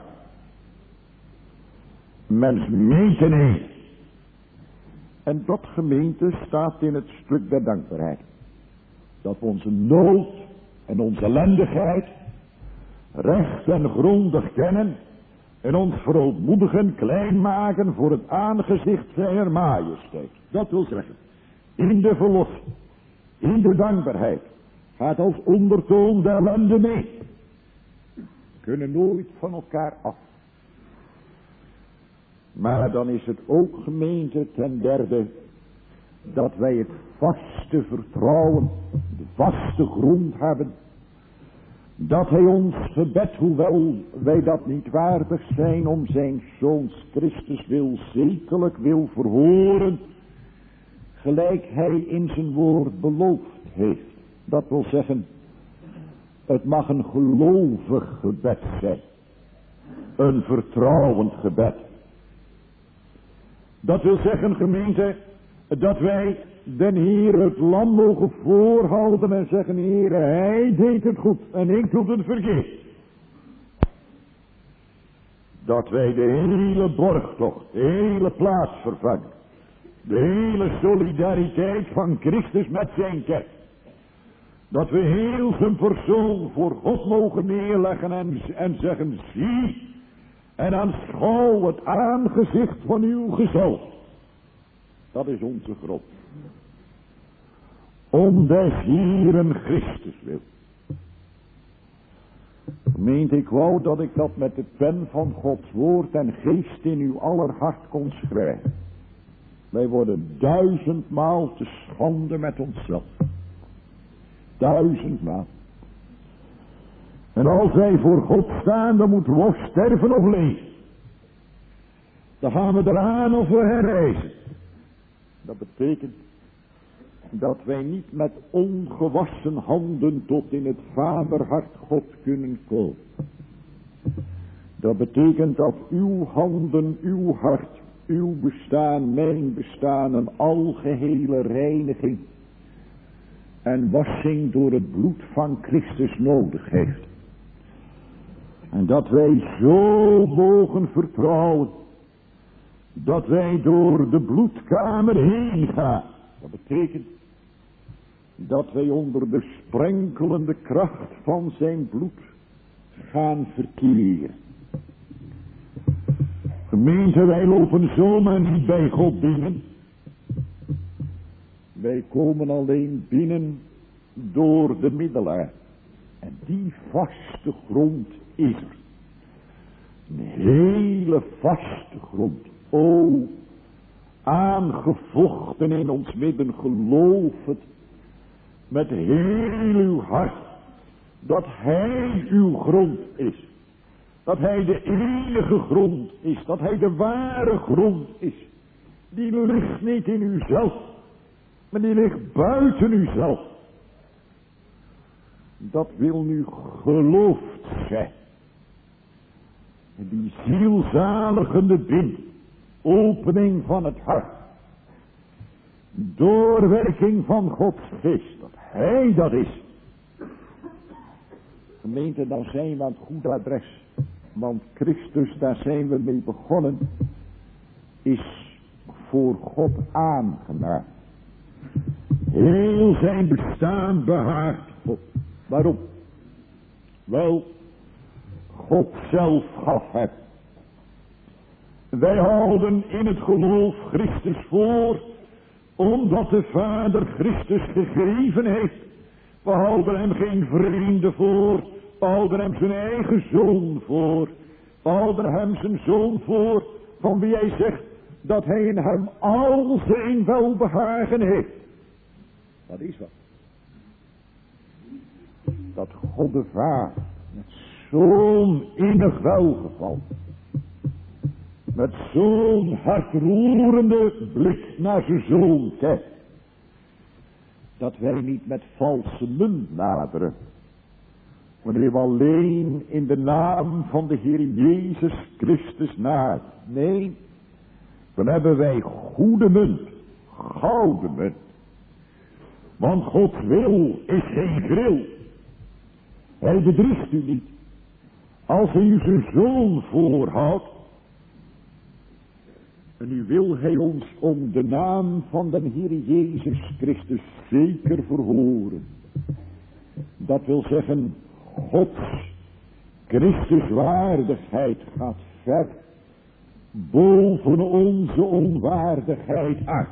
Een mens mee te nemen. En dat, gemeente, staat in het stuk der dankbaarheid. Dat we onze nood en onze ellendigheid recht en grondig kennen. En ons verootmoedigen, klein maken voor het aangezicht zijner majesteit. Dat wil zeggen, in de verlossing, in de dankbaarheid, gaat als ondertoon de ellende mee. We kunnen nooit van elkaar af. Maar dan is het ook, gemeente, ten derde, dat wij het vaste vertrouwen, de vaste grond hebben, dat hij ons gebed, hoewel wij dat niet waardig zijn, om zijn Zoons Christus wil, zekerlijk wil verhoren, gelijk hij in zijn woord beloofd heeft. Dat wil zeggen, het mag een gelovig gebed zijn, een vertrouwend gebed. Dat wil zeggen, gemeente, dat wij den Heer het lam mogen voorhouden en zeggen, Heer, hij deed het goed en ik doe het verkeerd. Dat wij de hele borgtocht, de hele plaatsvervanging, de hele solidariteit van Christus met zijn kerk, dat we heel zijn persoon voor God mogen neerleggen en, en zeggen, zie en aanschouw het aangezicht van uw gezalfde. Dat is onze grond. Om des Heeren Christus wil. Gemeente, ik wou dat ik dat met de pen van Gods woord en geest in uw aller hart kon schrijven. Wij worden duizendmaal te schande met onszelf. Duizendmaal. En als wij voor God staan, dan moeten we of sterven of leven. Dan gaan we eraan of we herreizen. Dat betekent dat wij niet met ongewassen handen tot in het vaderhart God kunnen komen. Dat betekent dat uw handen, uw hart, uw bestaan, mijn bestaan een algehele reiniging en wassing door het bloed van Christus nodig heeft. En dat wij zo mogen vertrouwen, dat wij door de bloedkamer heen gaan. Dat betekent dat wij onder de sprenkelende kracht van zijn bloed gaan verkeren. Gemeente, wij lopen zomaar niet bij God binnen. Wij komen alleen binnen door de middelaar. En die vaste grond is er. Een hele vaste grond. O, aangevochten in ons midden, geloof het met heel uw hart, dat hij uw grond is. Dat hij de enige grond is, dat hij de ware grond is. Die ligt niet in uzelf, maar die ligt buiten uzelf. Dat wil nu geloofd zijn. En die zielzaligende bind, opening van het hart, doorwerking van Gods geest, dat hij dat is. Gemeente, dan zijn we aan het goede adres. Want Christus, daar zijn we mee begonnen, is voor God aangenaam. Heel zijn bestaan behaagt God. Waarom? Wel, God zelf gaf het. Wij houden in het geloof Christus voor, omdat de Vader Christus gegeven heeft. We houden hem geen vrienden voor, we houden hem zijn eigen zoon voor. We houden hem zijn zoon voor, van wie hij zegt dat hij in hem al zijn welbehagen heeft. Dat is wat. Dat God de Vader met zo'n innig welgeval, met zo'n hartroerende blik naar zijn zoon kijkt, dat wij niet met valse munt naderen. wanneer we alleen in de naam van de Heer Jezus Christus naast. Nee, dan hebben wij goede munt, gouden munt. Want Gods wil is geen gril. Hij bedriegt u niet. Als hij u zijn zoon voorhoudt. En nu wil hij ons om de naam van de Heer Jezus Christus zeker verhoren. Dat wil zeggen, Gods Christus waardigheid gaat ver boven onze onwaardigheid uit.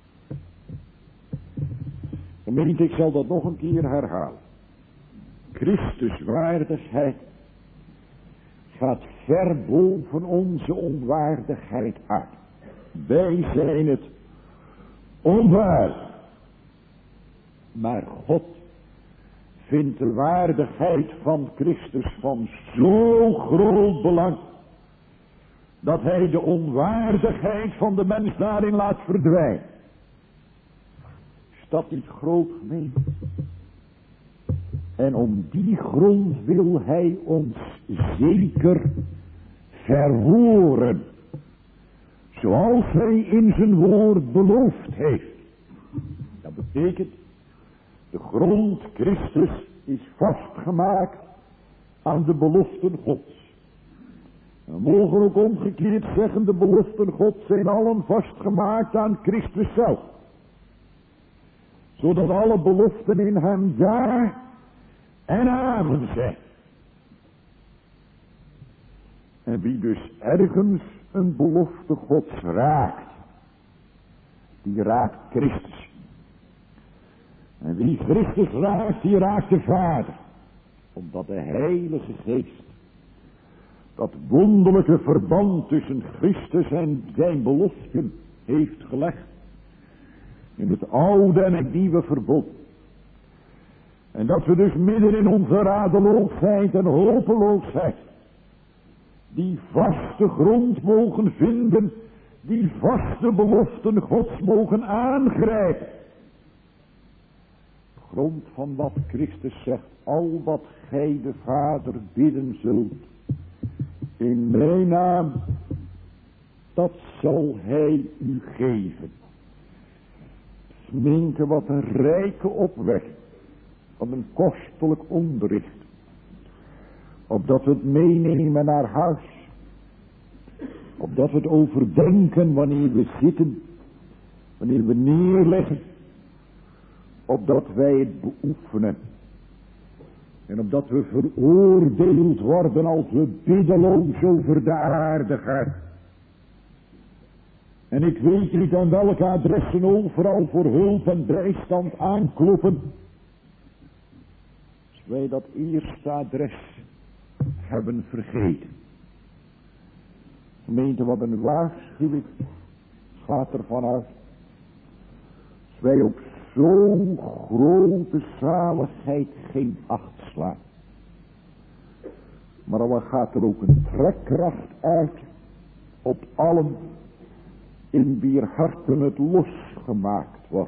Gemeente, ik zal dat nog een keer herhalen. Christus waardigheid gaat ver boven onze onwaardigheid uit. Wij zijn het onwaardig. Maar God vindt de waardigheid van Christus van zo groot belang, dat hij de onwaardigheid van de mens daarin laat verdwijnen. Is dat niet groot, gemeente? En om die grond wil hij ons zeker verhoren, zoals hij in zijn woord beloofd heeft. Dat betekent, de grond Christus is vastgemaakt aan de beloften Gods. We mogen ook omgekeerd zeggen, de beloften Gods zijn allen vastgemaakt aan Christus zelf. Zodat alle beloften in hem ja en amen zijn. En wie dus ergens een belofte Gods raakt, die raakt Christus. En wie Christus raakt, die raakt de Vader. Omdat de Heilige Geest dat wonderlijke verband tussen Christus en zijn beloften heeft gelegd. In het oude en het nieuwe verbond. En dat we dus midden in onze radeloosheid en hopeloosheid die vaste grond mogen vinden, die vaste beloften Gods mogen aangrijpen. Grond van wat Christus zegt, al wat gij de Vader bidden zult, in mijn naam, dat zal hij u geven. Gemeente, wat een rijke opwekking, wat een kostelijk onderricht, opdat we het meenemen naar huis, opdat we het overdenken wanneer we zitten, wanneer we neerleggen, opdat wij het beoefenen. En opdat we veroordeeld worden als we biddeloos over de aarde gaan. En ik weet niet aan welke adressen overal voor hulp en bijstand aankloppen. Als wij dat eerste adres hebben vergeten. Gemeente, wat een waarschuwing gaat ervan uit. Als wij op zo'n grote zaligheid geen acht slaan. Maar dan gaat er ook een trekkracht uit op allen in wier harten het losgemaakt wordt.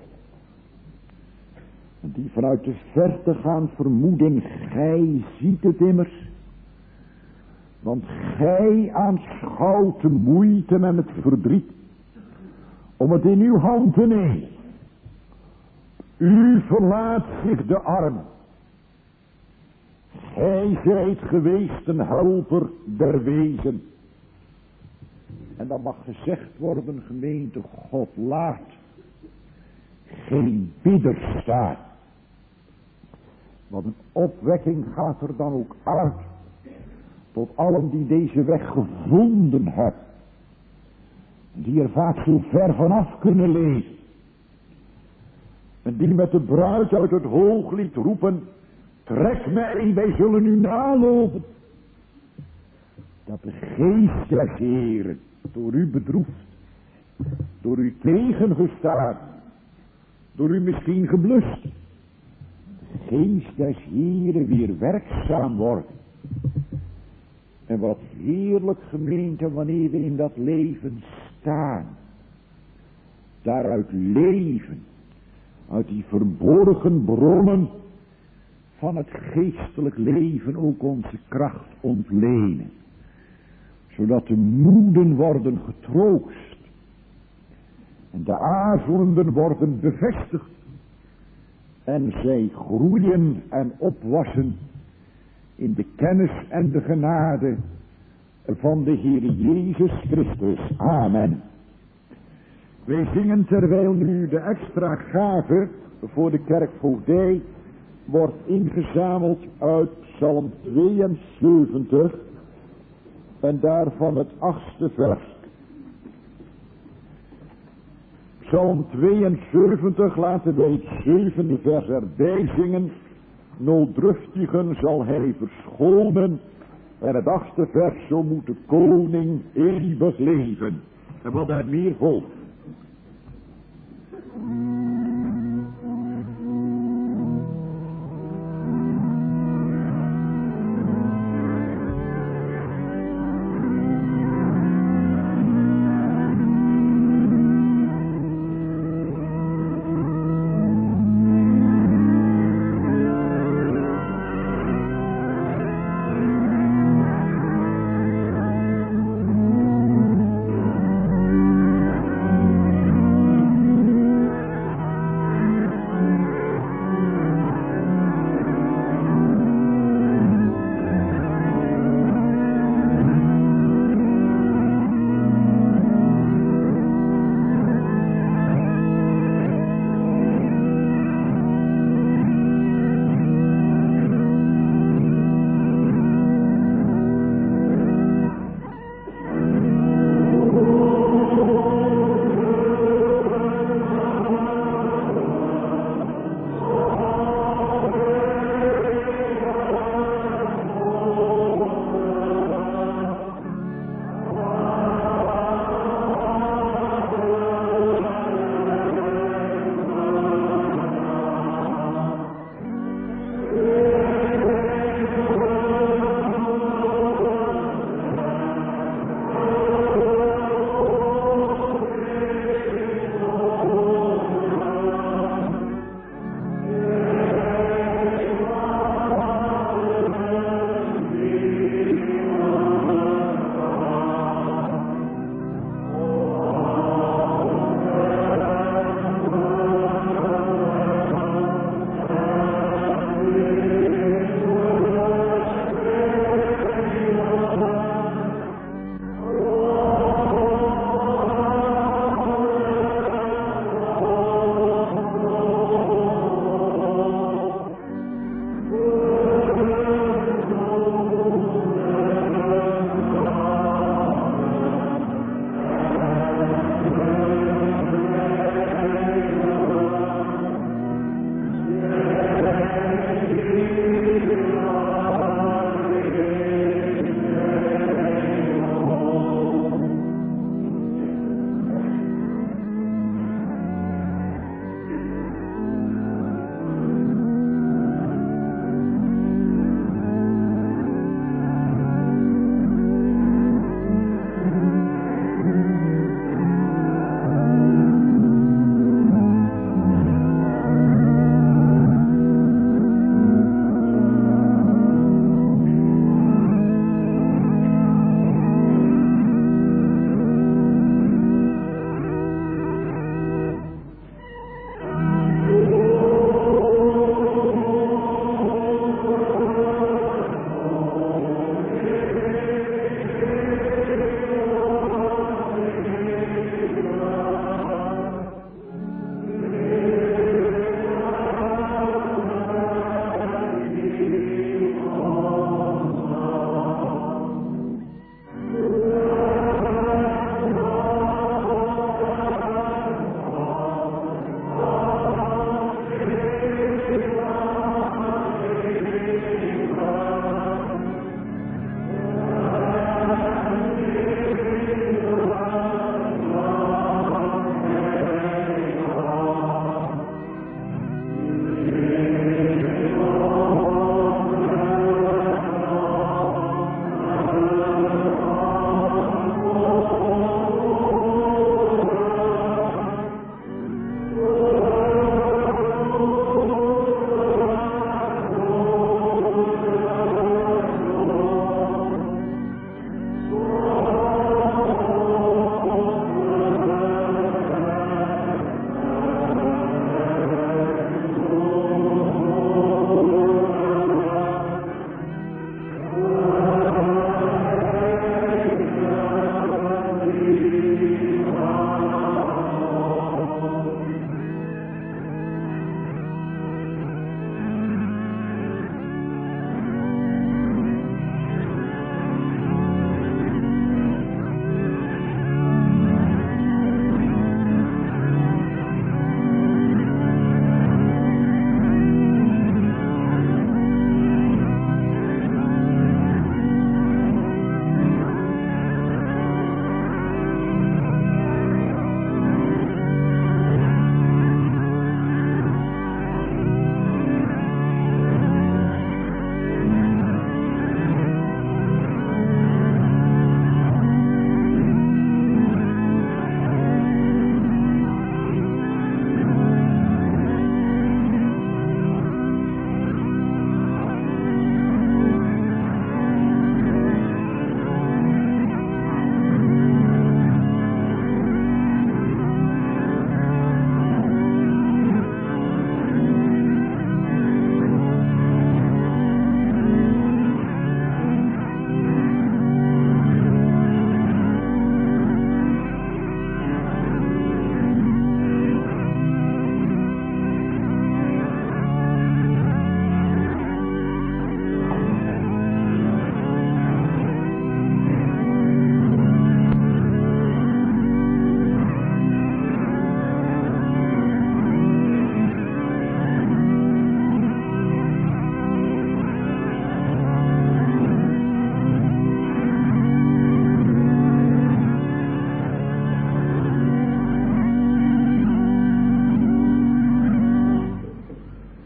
En die vanuit de verte gaan vermoeden, gij ziet het immers. Want gij aanschouwt de moeite en het verdriet om het in uw hand te nemen. U verlaat zich de arm. Gij zijt geweest een helper der wezen. En dan mag gezegd worden, gemeente, God laat geen bidder staan. Want een opwekking gaat er dan ook uit tot allen die deze weg gevonden hebben. Die er vaak zo ver vanaf kunnen leven. En die met de bruid uit het hooglied roepen, trek mij, wij zullen u nalopen. Dat de geest des Heeren door u bedroefd, door u tegengestaan, door u misschien geblust. De geest des Heeren weer werkzaam wordt. En wat heerlijk, gemeente, wanneer we in dat leven staan. Daaruit leven. Uit die verborgen bronnen van het geestelijk leven ook onze kracht ontlenen. Zodat de moeden worden getroost. En de aarzelenden worden bevestigd. En zij groeien en opwassen in de kennis en de genade van de Heer Jezus Christus. Amen. Wij zingen terwijl nu de extra gave voor de kerkvoogdij wordt ingezameld uit Psalm tweeënzeventig en daarvan het achtste vers. Psalm tweeënzeventig, laten wij het zevende vers erbij zingen. Nooddruftigen zal hij verschonen. En het achtste vers, zo moet de koning eeuwig leven. En wat daar meer volgt.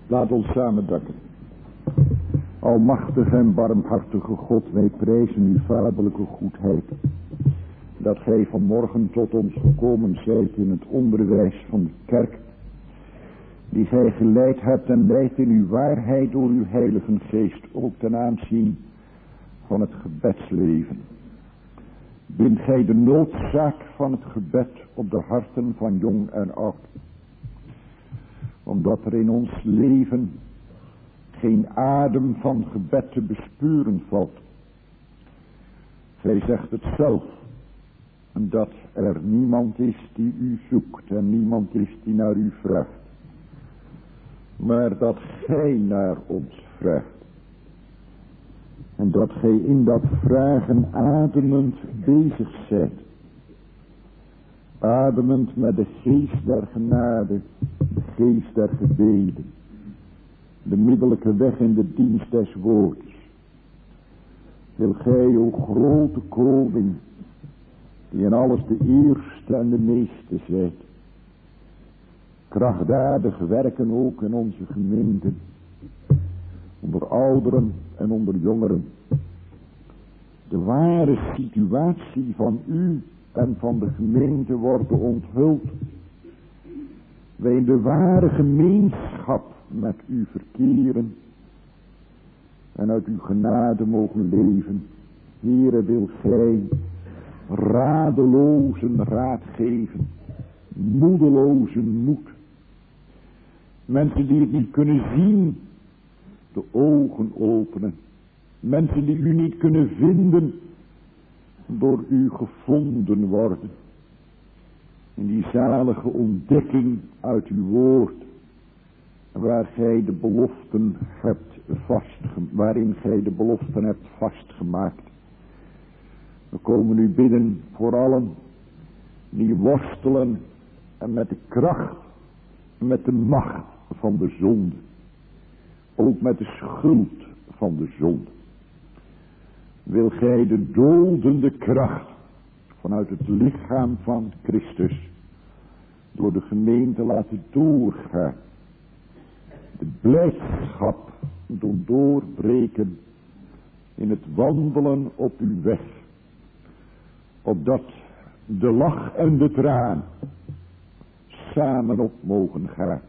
Laat ons samen danken. Almachtige en barmhartige God, wij prijzen uw vaderlijke goedheid. Dat gij vanmorgen tot ons gekomen zijt in het onderwijs van de kerk. Die gij geleid hebt en leidt in uw waarheid door uw heilige geest. Ook ten aanzien van het gebedsleven. Bind gij de noodzaak van het gebed op de harten van jong en oud. Omdat er in ons leven geen adem van gebed te bespeuren valt. Gij zegt het zelf. Dat er niemand is die u zoekt en niemand is die naar u vraagt. Maar dat gij naar ons vraagt. En dat gij in dat vragen ademend bezig zijt. Ademend met de geest der genade, de geest der gebeden. De middelijke weg in de dienst des woords. Wil gij, o grote koning, die in alles de eerste en de meeste zijt. Krachtdadig werken ook in onze gemeenten. Onder ouderen en onder jongeren. De ware situatie van u en van de gemeente wordt onthuld. Wij in de ware gemeenschap met u verkeren. En uit uw genade mogen leven. Heere, wil gij radelozen raad geven. Moedelozen moed. Mensen die het niet kunnen zien, de ogen openen. Mensen die u niet kunnen vinden, door u gevonden worden. In die zalige ontdekking uit uw woord, waar gij de beloften hebt vastgemaakt, waarin gij de beloften hebt vastgemaakt. We komen u bidden voor allen die worstelen en met de kracht, met de macht van de zonde. Ook met de schuld van de zonde. Wil gij de dodende kracht vanuit het lichaam van Christus door de gemeente laten doorgaan. De blijdschap doen doorbreken in het wandelen op uw weg. Opdat de lach en de traan samen op mogen gaan.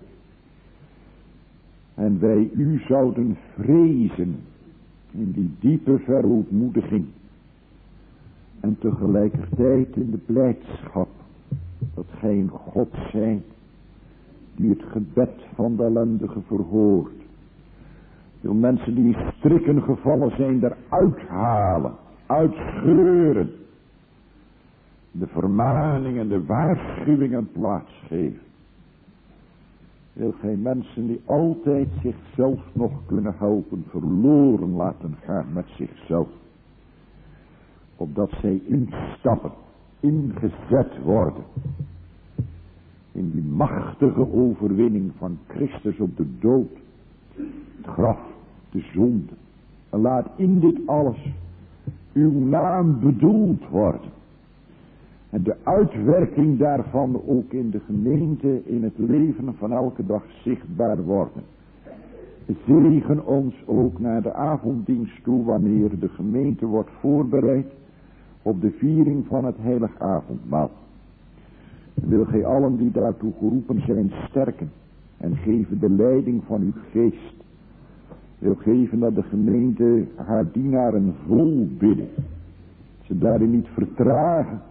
En wij u zouden vrezen in die diepe verootmoediging. En tegelijkertijd in de blijdschap dat gij een God zijt die het gebed van de ellendige verhoort. Wil mensen die in strikken gevallen zijn eruit halen, uitscheuren. De vermaning en de waarschuwingen plaatsgeven. Wil gij mensen die altijd zichzelf nog kunnen helpen verloren laten gaan met zichzelf. Opdat zij instappen, ingezet worden. In die machtige overwinning van Christus op de dood. Het graf, de zonde. En laat in dit alles uw naam bedoeld worden. En de uitwerking daarvan ook in de gemeente, in het leven van elke dag zichtbaar worden. Zegen ons ook naar de avonddienst toe, wanneer de gemeente wordt voorbereid op de viering van het heilig avondmaal. Wil gij allen die daartoe geroepen zijn sterken en geven de leiding van uw geest. Wil geven dat de gemeente haar dienaren vol bidden. Ze daarin niet vertragen.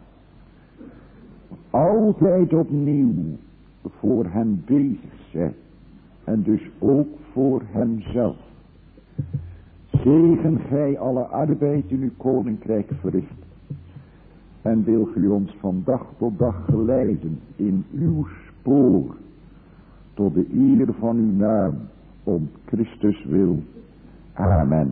Altijd opnieuw voor hem bezig zijn. En dus ook voor hemzelf. Zegen gij alle arbeid in uw koninkrijk verricht. En wil gij ons van dag tot dag geleiden in uw spoor. Tot de eer van uw naam. Om Christus wil. Amen.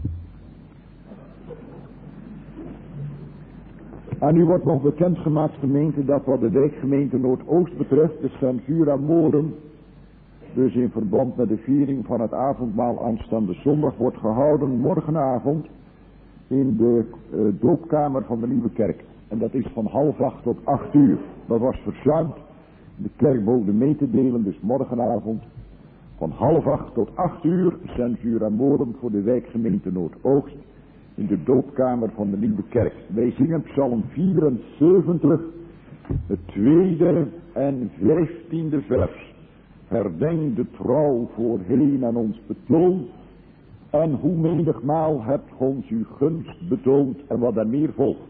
Aan u wordt nog bekendgemaakt, gemeente, dat wat de wijkgemeente Noordoost betreft, de Censura Morum, dus in verband met de viering van het avondmaal aanstaande zondag, wordt gehouden morgenavond in de uh, doopkamer van de Nieuwe Kerk. En dat is van half acht tot acht uur. Dat was verzuimd de kerkbode mee te delen, dus morgenavond Van half acht tot acht uur, censuur en morum voor de wijkgemeente Noordoost. In de doopkamer van de Nieuwe Kerk. Wij zingen psalm vierenzeventig, het tweede en vijftiende vers. Herdenk de trouw voorheen aan ons betoon. En hoe menigmaal hebt ons uw gunst betoond en wat er meer volgt.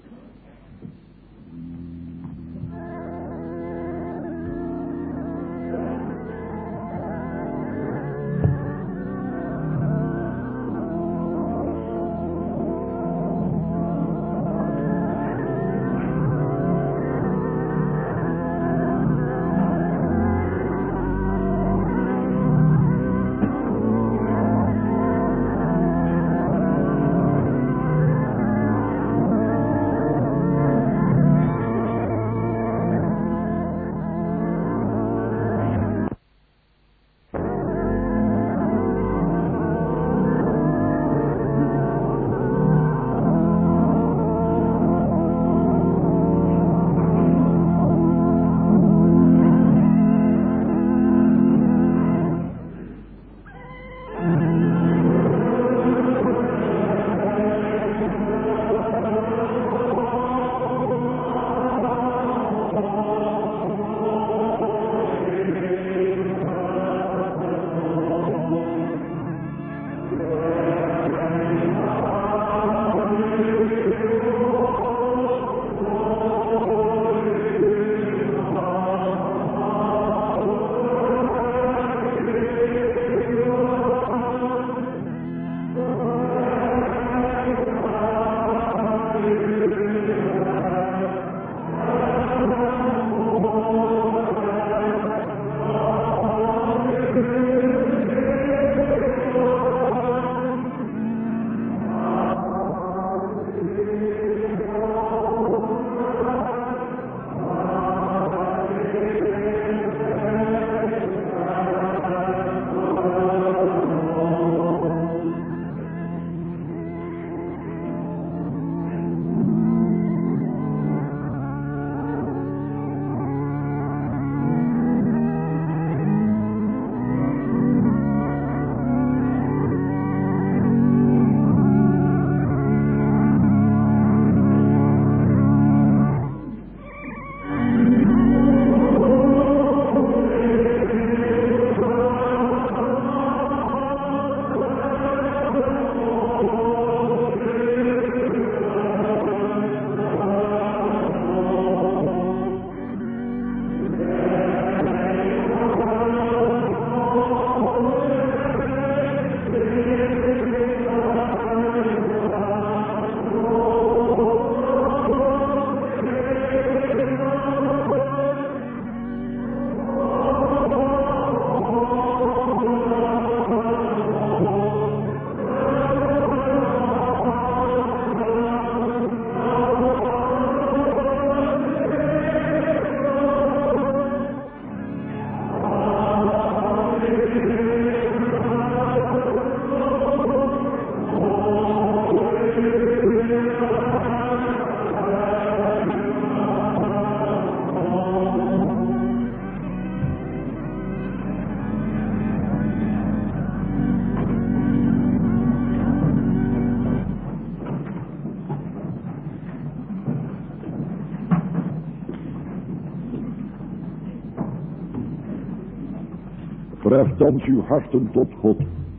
Verheft thans uw harten tot God.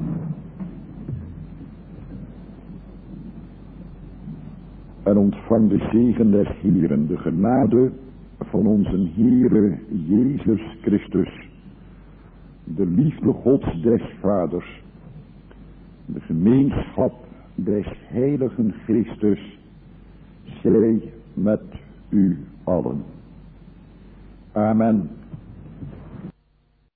En ontvang de zegen des Heeren, de genade van onze Heere Jezus Christus, de liefde Gods des Vaders, de gemeenschap des Heiligen Christus, zij met u allen. Amen.